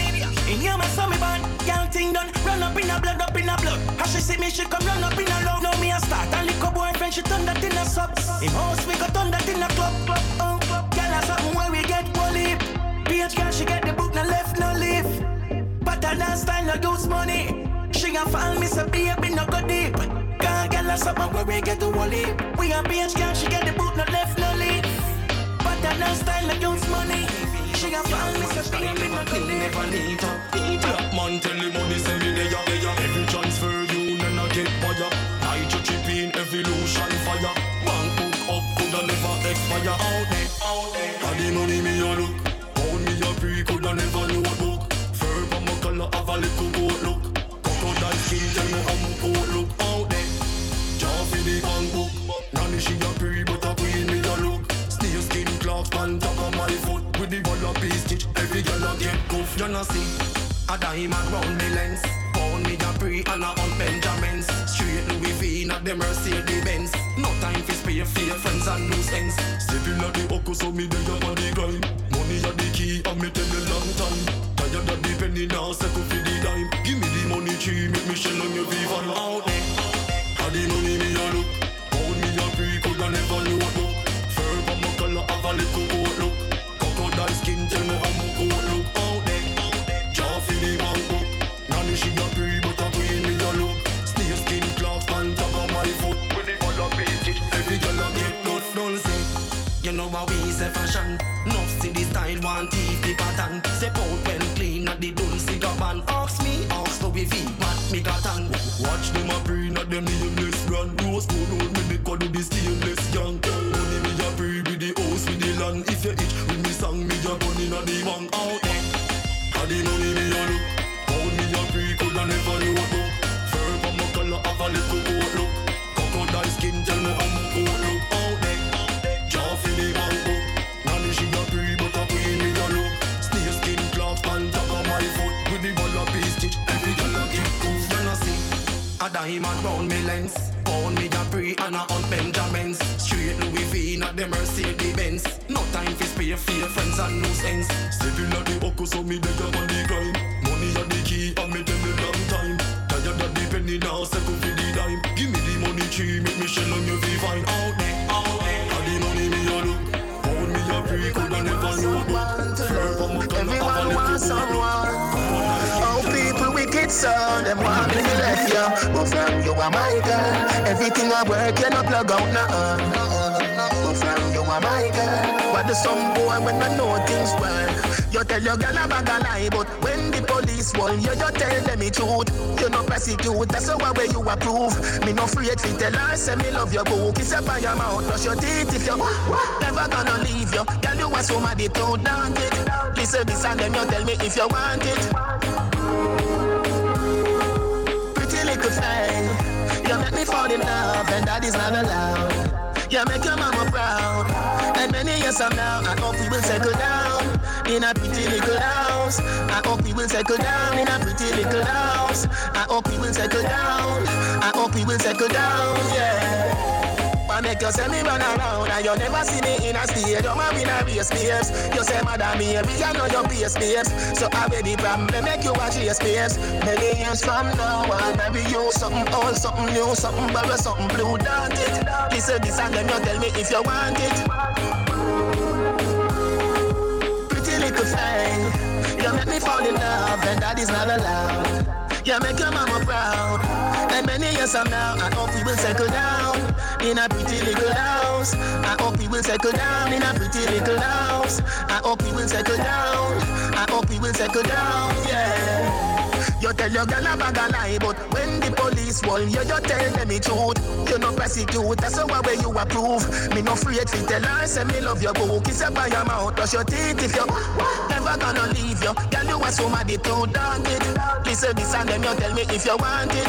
In your man saw me born, young thing done. Run up in a blood, up in a blood. How she see me, she come run up in a love. Now me a start, and lick a boyfriend, she turn that in a sub. In house, we got turn that in a club. Oh, girl has something where we get bully. P H cash, she get the book, no left, no leave. But that last time, no dose money. She gon' fall me, so baby, no go deep. Can't get her something where we get the wally. We a P H cash, she get the book, no left, no leave. But that last time, no dose money. She gon' fall me, so baby, no go deep. Never need her. Black man tell the money send me there, there. Every transfer you then I get fire. Nitro chip in evolution fire. One hook up coulda never expire. Out there, out there. Had the money me a look. Pound me a pre coulda never know book. Fur from my color have a little goat look. Crocodile skin tell me how my coat look. Out there. Jaw for the handbook. Nanny she a pre but a queen me a look. Steel skin cloth on top of my foot. With the wallaby stitch, every girl a get goof. You know see, a diamond round me lens. Pound me a pre and a on Benjamins. Straight Louis V, not the Mercedes Benz. No time for spare fear, friends and loose ends. Stepping at the Oko, so me there on the grind. Money a the key, and me tell you long time. Tired of the penny now, settle for the dime. Give me the money tree, make me shell on your viva out there. Had the money me a look. Pound me a pre, coulda never know book. Fur from my color, have a little goat look. Crocodile skin, tell me how my coat look out there. Jaw for the handbook. Nanny she a pre, but a queen me a look. Snake skin cloth on top of my foot. With the color stitch, every girl a get good. Don't say, you know how we say fashion. Nuff see the style, one teeth the pattern. Step out when clean at the dun cigar ban. Ask me, ask to be feet, mat me cotton. Watch them a pre, not them nameless brand. Rose gold on me, they call it the stainless young. Money me a pre with the house with the land. If you itch with me song, me a gun inna the one out. A diamond round me lens. Pound me a pre and a hunt Benjamins. Straight Louis V, not the Mercedes Benz. No time for spare fear, friends and loose ends. Stepping at the Oco, so me beg up on the grind. Money at the key, and me tell me long time. Tired of the penny now, second for the dime. Give me the money key, make me shell on your V-Vine. Out there, out there. And the money me a look. Pound me a pre, coulda never know book. Flirt from my gun, everyone wants someone. Oh, people wicked son, them want me to left you. But from you are my girl. Everything I work, you no plug out now. But from you are my girl. But the some boy when I know things work. You tell your girl a bag a lie, but when the police want you, you tell them the truth. You no prosecute, that's the way you approve. Me no afraid to tell her, say me love your book. Kiss up on your mouth, brush your teeth if you never gonna leave you. Tell you what somebody told down it. Listen this and then you tell me if you want it. Pretty little thing, you make me fall in love, and that is not allowed. You make your mama proud. And many years from now, I hope we will settle down in a pretty little house. I hope we will settle down in a pretty little house. I hope we will settle down. I hope we will settle down, yeah. I make you say me run around and you never see me in a stadium or in a race space. You say madam me, we can know your pace babes. So I be the problem, make you watch your space. Many years from now, I'll maybe you something old, something new, something borrow, something blue, don't it? Listen this and then you tell me if you want it. Pretty little thing, you make me fall in love and that is not allowed. You make your mama proud. And many years from now, I hope we will settle down in a pretty little house. I hope we will settle down in a pretty little house. I hope we will settle down. I hope we will settle down, yeah. You tell your girl a bag a lie, but when the police want you, you tell them the truth. You no prosecute, that's the way you approve. Me no afraid to tell her, say me love your book. Kiss up on your mouth, brush your teeth if you never gonna leave you. Tell you what somebody told down it. Listen this and then you tell me if you want it.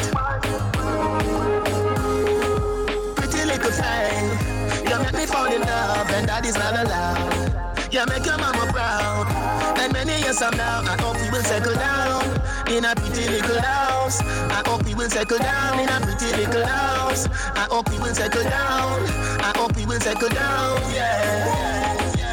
Pretty little thing, you make me fall in love, and that is not allowed. You make your mama proud. And many years from now, I hope we will settle down in a pretty little house. I hope we will settle down in a pretty little house. I hope we will settle down. I hope we will settle down, yeah.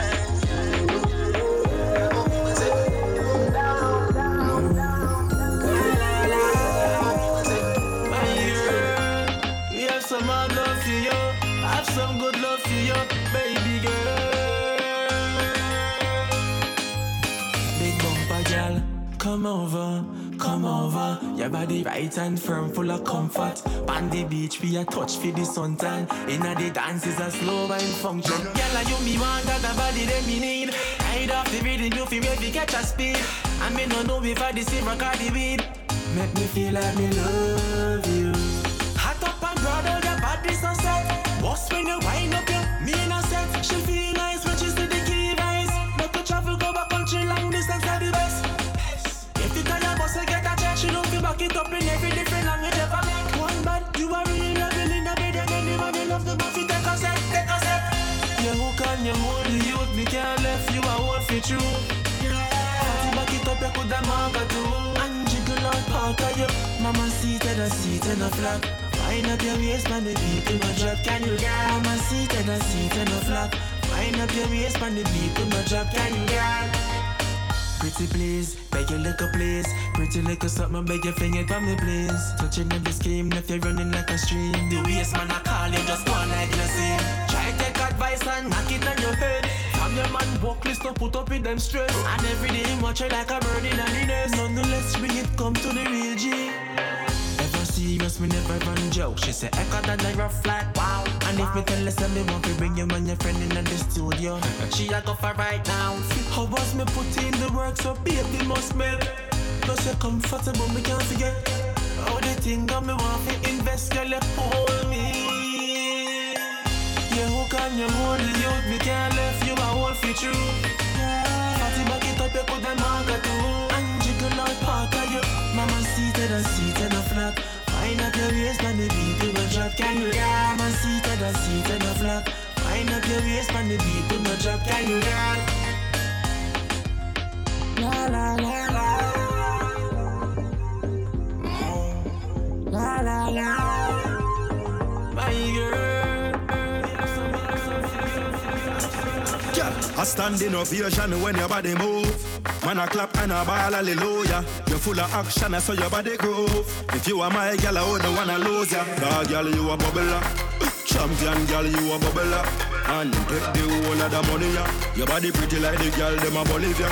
We have some hard love for you. Have some good love for you, baby girl. Girl, come over, come over. Your body right and firm, full of comfort. On the beach, we a touch for the suntan. Inna the dance is a slow and function. Girl, you me want that a body that me need. Tired off the rhythm, you feel ready catch a speed. And me no know if I deceive or the weed. Make me feel like me love you. Hot up and proud of your body sunset. Boss when you wind up you, me in a set. She feel nice when she see the key rise. Make you travel go back country long distance are the best. If you tell your boss to get a check, she don't feel back it up in every different language ever make. One bad, you are really loving in the bed and anybody love the buffy, take a step, take a step. You hook and you hold the youth, me can't left you a hold for true. Fatty back it up, you could have mark a two. And jiggle out park of you. Mama seated a seat in a flag. Wind up your waist and the beat in my drop, can you girl? Mama seated a seat in a flag. Wind up your waist and the beat in my drop, can you girl? Pretty please, beg you look a place. Pretty little something, beg your finger from me please. Touching every scheme, left you running like a stream. The waist man I call you, just one like the same. Try take advice and knock it on your head. I'm your man, walk list up, put up with them stress. And every day watch you like a bird in a nest. Nonetheless, bring it come to the real G. Ever serious, me never run joke. She say, echo that I rough like wow. And if me tell her, say me want to bring you and your friend in the studio. She a go for right now. How was me put in the work so baby must melt. Plus you're comfortable, me can't forget. How the thing got me want to invest, girl, you hold me. You hook and you hold the youth, me can't left you a hold for true. Fatty back it up, you could have mark a two. And jiggle out park of you. Mama seated a seat in a flat. Wind up your waist and the beat to my drop, can you girl? Mama seated a seat in a flat. Wind up your waist and the beat to my drop, can you girl? La la la la. La la la A standing ovation when your body move. Man a clap and a ball, hallelujah. You're full of action, I saw your body groove. If you are my girl, I wouldn't wanna lose ya. Dog, girl, you a bubbler. Champion, girl, you a bubbler. And take the whole of the money, yeah. Your body pretty like the girl, them a Bolivia.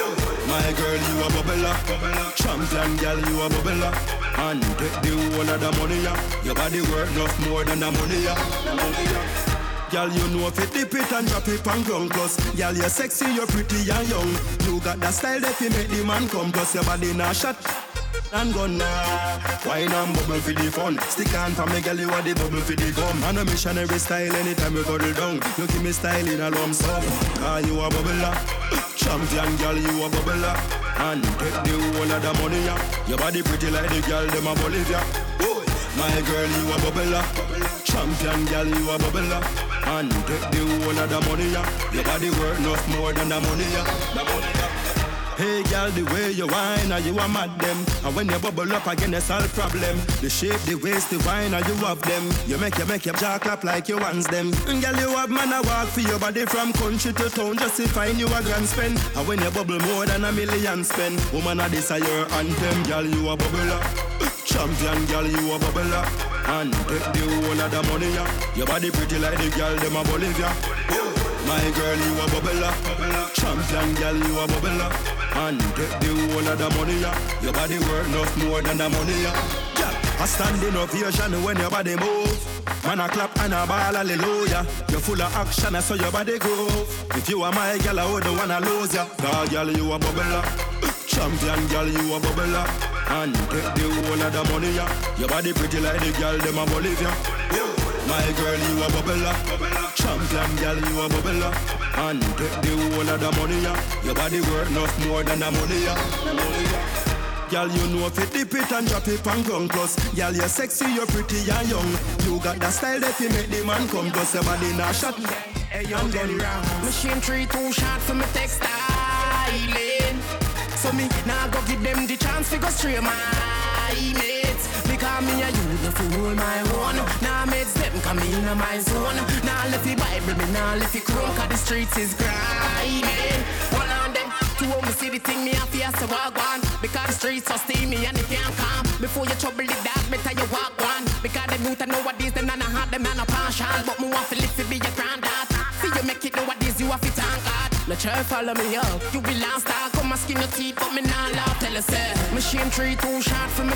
My girl, you a bubbler. Champion, girl, you a bubbler. And take the whole of the money, yeah. Your body worth enough more than the money, yeah. Girl, you know if you dip it and drop it on ground. Plus, girl, you're sexy, you're pretty and young. You got that style that you make the man come. Plus, your body not shot and gone now. Wine and bubble for the fun. Stick on for me, girl, you are the bubble for the gum. And a missionary style anytime you cuddle down. You give me style in a lump sum. Ah, you a bubbler. Champion, girl, you a bubbler. And take the whole of the money, yeah. Your body pretty like the girl, them a Bolivia. Oh, my girl, you a bubbler. Champion, girl, you a bubbler. And take the whole of the money, yeah. Your body worth enough more than the money, yeah. The money, yeah. Hey girl, the way you whine, are you a mad them? And when you bubble up again, it's all problem. The shape, the waist, the wine, are you have them? You make you make your jaw clap like you wants them. And girl, you have man a walk for your body from country to town just to find you a grand spend. And when you bubble more than a million spend, woman a this a your anthem. Girl, you a bubbler. Champion, girl, you a bubbler. And take the whole of the money, yeah. Your body pretty like the girl, them a Bolivia. My girl, you a bubbler. Champion, girl, you a bubbler. And take the whole of the money, yeah. Your body worth enough more than the money, yeah. Yeah, a standing ovation when your body move. Man a clap and a ball, hallelujah. You're full of action, I saw your body groove. If you are my girl, I wouldn't wanna lose ya. Dog, girl, you a bubbler. Champion, girl, you a bubbler. And take the whole of the money, yeah. Your body pretty like the girl, them a Bolivia. My girl, you a bubbler. Champion, girl, you a bubbler. And take the whole of the money, yeah. Your body worth enough more than the money, yeah. Girl, you know if you dip it and drop it on ground. Plus, girl, you're sexy, you're pretty and young. You got that style that you make the man come. Plus, your body not shot. Hey, young gun round. Machine three, two shot for me textiling. So me now go give them the chance to go straight my mates. Because me a you the fool my own. Now mates them come in my zone. Now left the Bible, me now left the crown. Cause the streets is grinding. One on them, two of me see the thing me have to ask to walk on. Because the streets are steamy and it can't come. Before you trouble the dark, better you walk one. Because them youth nowadays, them not hard, them not partial. But me want to live to be your granddad. See you make it nowadays, you have to thank God. Let you follow me up, you be last star. Come and skin your teeth, but me not laugh. Tell us, say, machine three, two shot for me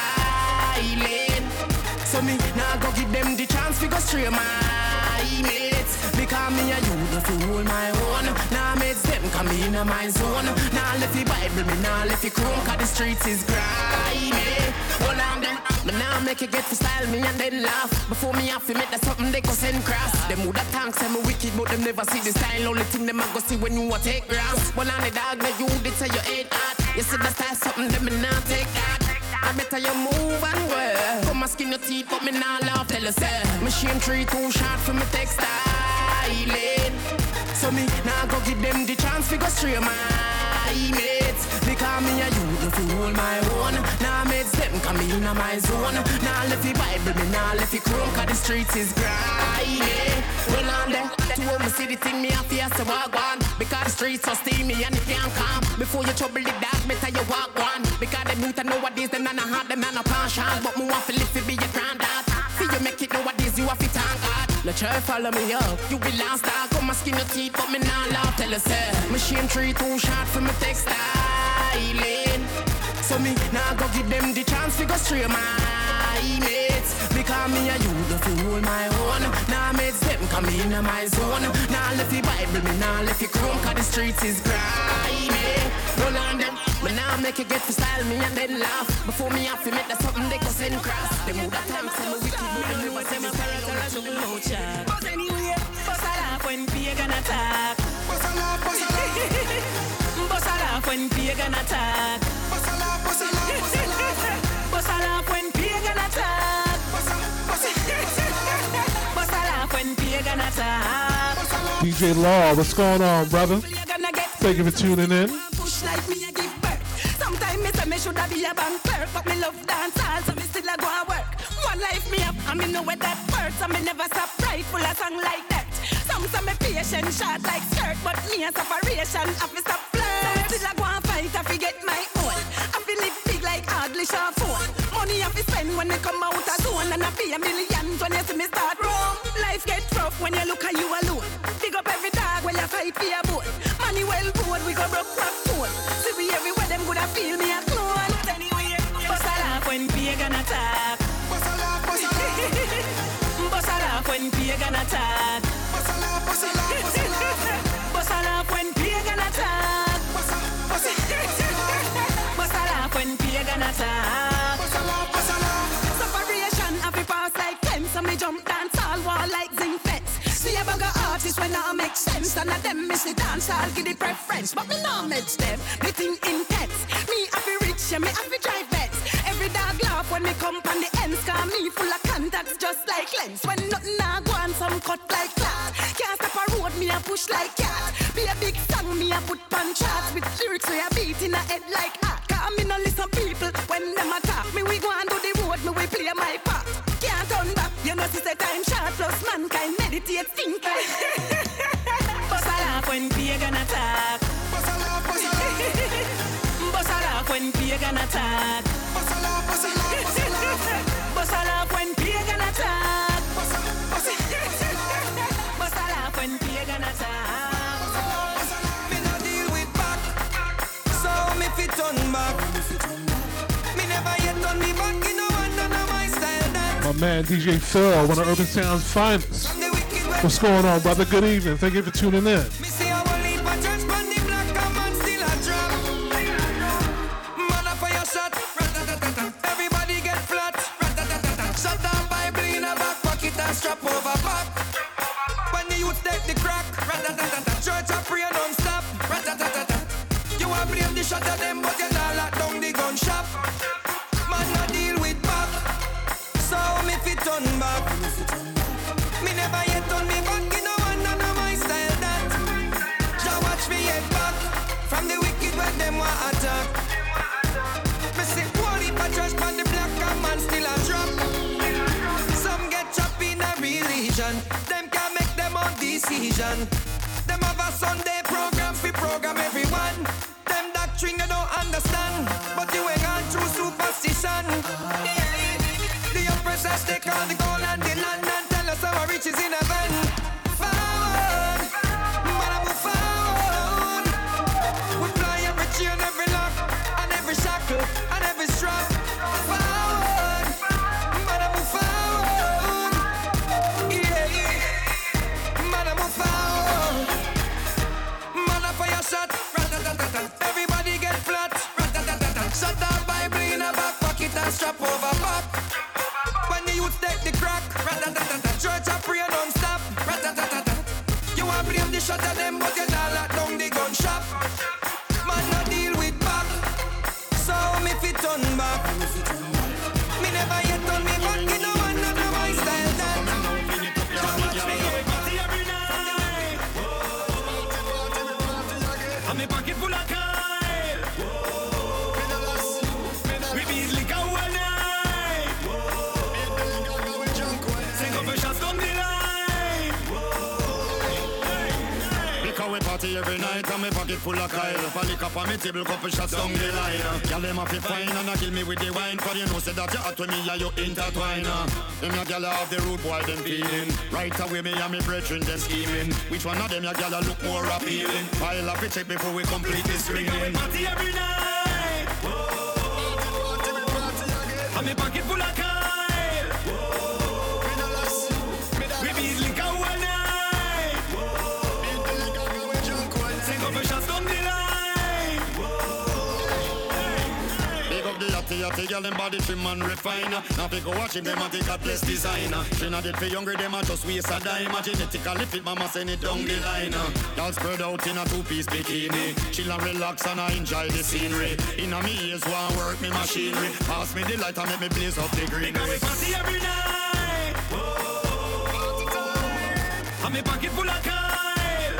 textiling. So me now go give them the chance to go straight my mates. Because me a you the fool my own. Now mates them come in my zone. Now left the Bible, me now left the crown. Cause the streets is grimy. Hold on then, me now make you get for style me and then laugh. Before me have to make that something they go send cross. Them woulda thanks say me wicked, but them never see the style. Only thing them a go see when you a take grass. Well on the dog, now you did say you ain't hot. You see the style something them me now take that. I better you move and well. Come and skin your teeth, but me now laugh. Tell us, say, machine three, two shot for me textiling. So me now go give them the chance to go straight my mates. Because me a you the fool my own. Now mates them come in my zone. Now left the Bible, me now left the crown. Cause the streets is grimy. Well on there, two of me see the thing me have to ask to walk on. Because the streets are steamy and it can't come. Before you trouble the dark, better you walk one. Because them youth nowadays, them not hard, them not partial. But me want to live to be your granddad. See you make it nowadays, you have to thank God. Let you follow me up, you be last star. Come and skin your teeth, but me not laugh. Tell us, say, machine three, two shot for me textiling. So me now go give them the chance to go straight my mates. Because me a you the fool my own. Now mates them come in my zone. Now left the Bible, me now left the crown. Cause the streets is grimy. Roll on them, me now make you get for style me and then laugh. Before me have to make that something they go send cross. Them woulda thanks say me wicked, but them never say me character to no chat. But anyway, bust a laugh when pagan attack. Bust a laugh, bust a laugh. Bust a laugh when pagan attack. Bust a laugh, bust a laugh, bust a laugh. Bust a laugh when pagan attack. Bust a bust a laugh when pagan attack. D J Law, what's going on, brother? Thank you for tuning in. Push like me, I give birth. Sometimes me say me shoulda be a bank clerk, but me love dance hall, so me still a go a work. One life me up, and me know where that hurts, and me never stop right full of song like that. So Some say me patient, short like skirt, but me a separation. I fi stop flirt. Still I go and fight, I fi get my own. I fi live big like hardly short phone. Money I fi spend when they come out of zone, and I pay a millions when you see me start roam. Life get rough when you look at you alone. Dig up every dog when you fight for your boat. Money well good, we go broke rock phone. See we everywhere, them good I feel me a clone. Anyway, bust a laugh when pagan attack. Bust a laugh, bust a laugh. Bust a laugh when pagan attack. Bust a laugh, bust a laugh, bust a laugh. Bust a laugh when pagan attack. Bust a, bust a, bust a laugh when pagan attack. Bust a laugh, bust a laugh. Separation of the pass like them, so me jump dance all wall like zinc fence. See a bugger artist when I make sense. None of them miss the dance, I'll give the preference. But me nah match them, me think intense. Me happy rich, yeah, me happy drive bets. Every dog laugh when me come on the ends. Cause me full of contacts just like lens. When nothing I go on, some cut like class. Can't stop a road, me a push like cat. Be a big song, me a put on charts. With lyrics we a beat in a head like art. Cause me no listen people when them attack. Me we go and do the road, me we play my part. Can't turn back, you know it's a time shot. Plus mankind meditate, think like bust a laugh when pagan attack. Bust a laugh, bust a laugh. Bust a laugh when pagan attack. Bust a laugh, bust a laugh, bust a laugh. Bust a laugh when pagan attack. Bust a, bust a, bust a laugh when pagan attack. Me no deal with back, so me fit turn back. Me never yet turn me back, you know I don't know my style that. My man D J Phil, one of Urban Sound's finest. What's going on, brother? Good evening. Thank you for tuning in. Me see a whole heap of church man, the black and man still a drop. Man a fire shot, rat-a-ta-ta-ta. Everybody get flat, rat-a-ta-ta-ta. Shut down Bible in a back pocket and strap over back. When the youth take the crack, rat-a-ta-ta-ta. Church a pray non-stop, rat-a-ta-ta-ta. You a blame the shot of them, but you not lock down the gun shop. Man a deal with back, so me fit turn back. Me never yet turn me back, you know I know no my style that. Just watch me head back from the wicked when them want attack. Me see one heap of trash but the black and man still a drop. Some get chopped in a religion, them can make them own decision. Them have a Sunday program fi program everyone. Them doctrine you don't understand, but you ain't gone through superstition. The oppressors take all the gold and the land and tell us our riches in heaven. Forward, man I move forward. We fly every chain, every lock, and every shackle, and every strap. Forward, man I move forward. Yeah, man I move forward. Man a fire shot, rat-a-ta-ta-ta. Everybody get flat, rat-a-ta-ta-ta. Shut down Bible in a back pocket and strap over back. When the youth take the crack, rat-a-ta-ta-ta. Church a pray non-stop, rat-a-ta-ta-ta. You a blame the shot of them, but you not lock down the gun shop. Man no deal with back, so me fit turn back. Me never yet turn me back, you know I know no my style that. Just watch me party every night. And me pocket full of Kyle. We beat liquor all night. Sing up a shots down the line. Because we party every night and me pocket full of Kyle. For liquor on me table, couple shots down the line. Y'all them have to fine and I kill me with the wine. Cause you know say that you hot with me and you intertwine. Them ya gyal have the rude boy them feeling. Right away me and me brethren them scheming. Which one of them ya gyal look more appealing? I'll have to check before we complete this stringing. We party every night. And me pocket full of Kyle. We beat liquor all night. Sing up a shots down the line. Big up the yachty yachty girl, them body trim and refine. Now pick a watch him, them a take a place designer. She not dead for younger, them a just waste a dime. Genetically fit, mama send it down the line. Y'all spread out in a two-piece bikini. Chill and relax and I enjoy the scenery. In a me ears, one work me machinery. Pass me the light and make me blaze up the greenery. Because we party every night. And me pocket full of Kyle.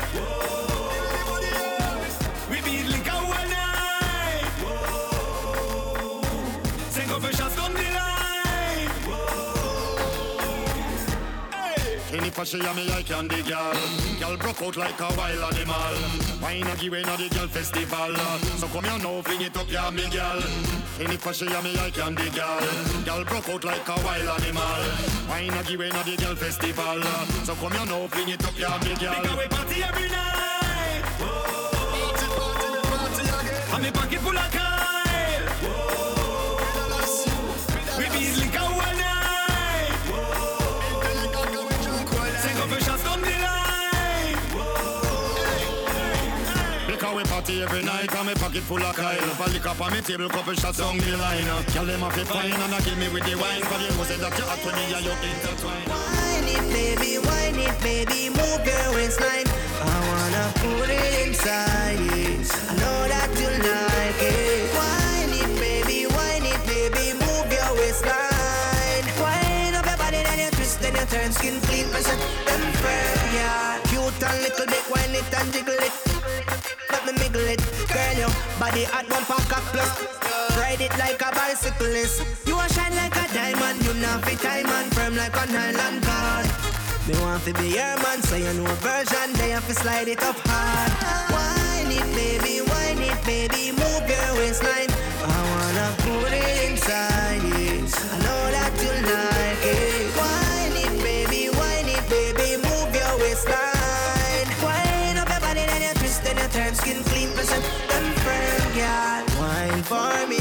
We beat liquor all night. Sing up a shots down the line. Anytime she and me, I can dig girl. Girl broke out like a wild animal. Why not give away the girl festival? So come here now, fling it up, yeah, me girl. Anytime she and me, I can dig girl. Girl broke out like a wild animal. Why not give away the girl festival? So come here now, fling it up, yeah, me girl. Because we party every night. Party, party, party again. And me pocket full of Kyle. We be liquor all night. Take up a shot on the line. Because we party every night and me pocket full of Kyle. For liquor on me table, couple shots on the line. Girl, them a fi fine and a give me with the wine. For you know say that you hot when me and you intertwine. Wine it, baby, wine it, baby, move your waistline. I wanna put it inside it. I know that you like it. Wine it, baby, wine it, baby, move your waistline. Wine up your body, then you twist, then you turn skin clean, present them firm, yeah. Cute and little bit, wine it and jiggle it. Let me miggle it, girl, your body at one pack of plus. Ride it like a bicyclist. You a shine like a diamond. You not fit time and firm like a nylon cord. Me want to be your man, so you know version. They have to slide it up hard. Wine it, baby, wine it, baby, move your waistline. I wanna put it inside it. I know that you like it. Wine it, baby, wine it, baby, move your waistline. Wine up your body, then you twist, then you turn skin clean, present them firm, girl. Wine for me,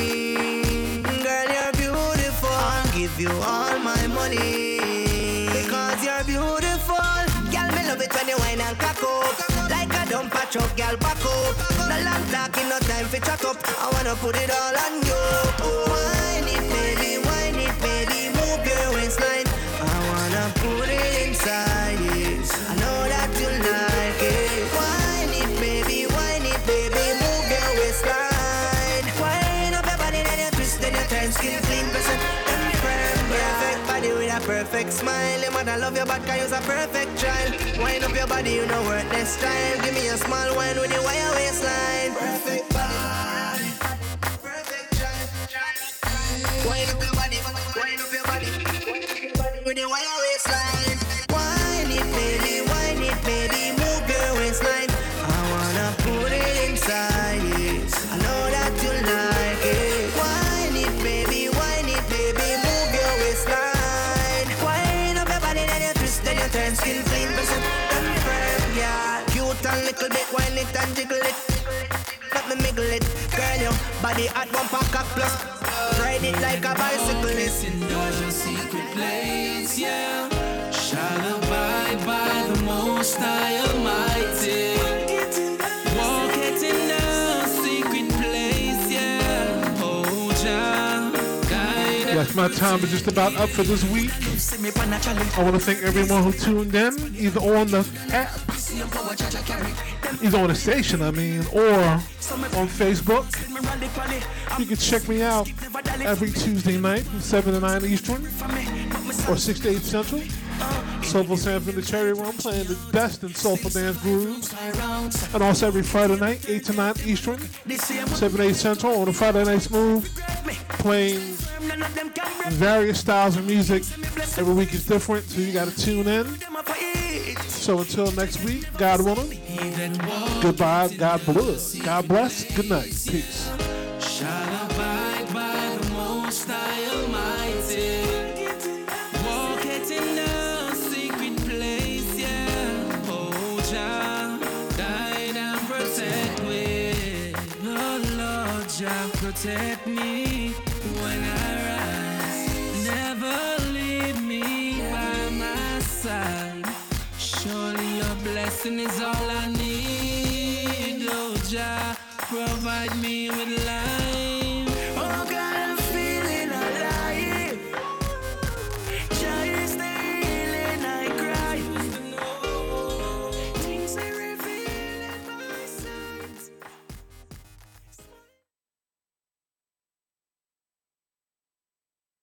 honey. Girl, you're beautiful. I'll give you all my money. Because you're beautiful. Girl, me love it when you whine and cock up. Like a dumper truck, girl, back up. No long talking, no time for chat up. I wanna put it all on you. Wine it, baby, wine it, baby, move your waistline. I wanna put it inside it. I know that you like it. Wine it, baby, wine it, baby, move your waistline. Wine up your body, then you twist, then you turn skin clean, present them firm, yeah. Perfect body with a perfect smile. Your mother love your bad, cause you're a perfect child. Wine up your body, you know worth this time. Give me a small wine with your wire waistline. Perfect body, perfect child. Wine up your body, wine up your body with your wire waistline. Wine it, baby, wine it, baby, move your waistline. I wanna put it inside it. I know that you like it. Wine it, baby, wine it, baby, move your waistline. Wine up your body, then you twist, then you turn skin clean, present them firm, yeah. Cute and little bit, wine it and jiggle it. Let me miggle it, girl, your body at one pack of plus. Ride it like a bicyclist. Indoors your secret place, yeah. Shall abide by the Most High Almighty. Walk it in the secret place, yeah. Oh, Jah, guide us. Yes, my time is just about up for this week. I want to thank everyone who tuned in, either on the app, either on the station, I mean, or on Facebook. You can check me out every Tuesday night from seven to nine Eastern or six to eight Central. Soulful Sam from the Cherry Room playing the best in soulful dance grooves. And also every Friday night, eight to nine Eastern, seven to eight Central on the Friday Night Smooth, playing various styles of music. Every week is different, so you got to tune in. So until next week, God willing, goodbye, God bless, God bless, good night, peace. Shall abide by the Most High Almighty. Walk it in the secret place, yeah. Oh, Jah, guide and protect me. Oh, Lord, Jah, protect me when I rise. Never leave me by my side. Surely your blessing is all I need. Oh, Jah, provide me with life.